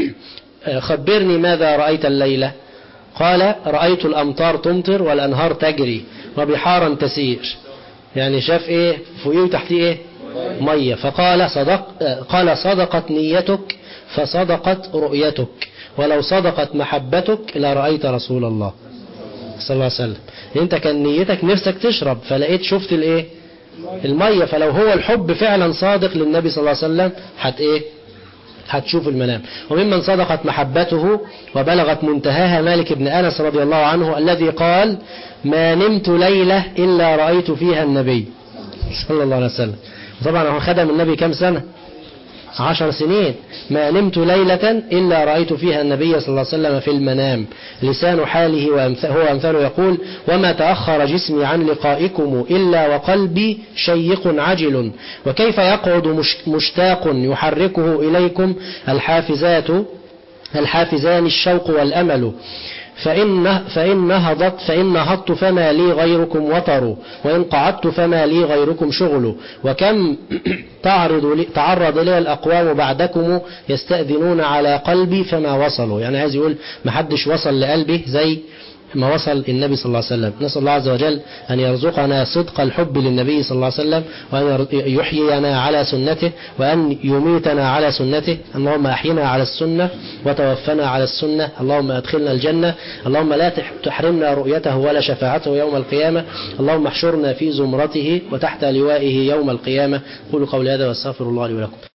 خبرني ماذا رأيت الليلة؟ قال رأيت الأمطار تمطر والأنهار تجري وبحارا تسير، يعني شاف إيه فوقيه وتحتيه إيه؟ مية. فقال صدق قال صدقت نيتك فصدقت رؤيتك، ولو صدقت محبتك لرأيت رسول الله صلى الله عليه وسلم. انت كان نيتك نفسك تشرب فلقيت شفت الايه المية، فلو هو الحب فعلا صادق للنبي صلى الله عليه وسلم حت ايه هتشوف المنام. وممن صدقت محبته وبلغت منتهاها مالك بن أنس رضي الله عنه الذي قال ما نمت ليلة إلا رأيت فيها النبي صلى الله عليه وسلم. طبعا هو خدم النبي كم سنة؟ عشر سنين. ما نمت ليلة إلا رأيت فيها النبي صلى الله عليه وسلم في المنام. لسان حاله هو أمثاله يقول وما تأخر جسمي عن لقائكم إلا وقلبي شيق عجل، وكيف يقعد مشتاق يحركه إليكم الحافزات الحافزان الشوق والأمل، فإن, فإن نهضت فإن نهضت فما لي غيركم وطر، وإن قعدت فما لي غيركم شغل، وكم تعرض لي تعرض لي الأقوام بعدكم يستأذنون على قلبي فما وصلوا. يعني عايز يقول ما حدش وصل لقلبه زي ما وصل النبي صلى الله عليه وسلم. نسأل الله عز وجل أن يرزقنا صدق الحب للنبي صلى الله عليه وسلم، وأن يحيينا على سنته، وأن يميتنا على سنته. اللهم أحينا على السنة وتوفنا على السنة، اللهم أدخلنا الجنة، اللهم لا تحرمنا رؤيته ولا شفاعته يوم القيامة، اللهم احشرنا في زمرته وتحت لوائه يوم القيامة. قولوا قولي هذا واستغفر الله لي ولكم.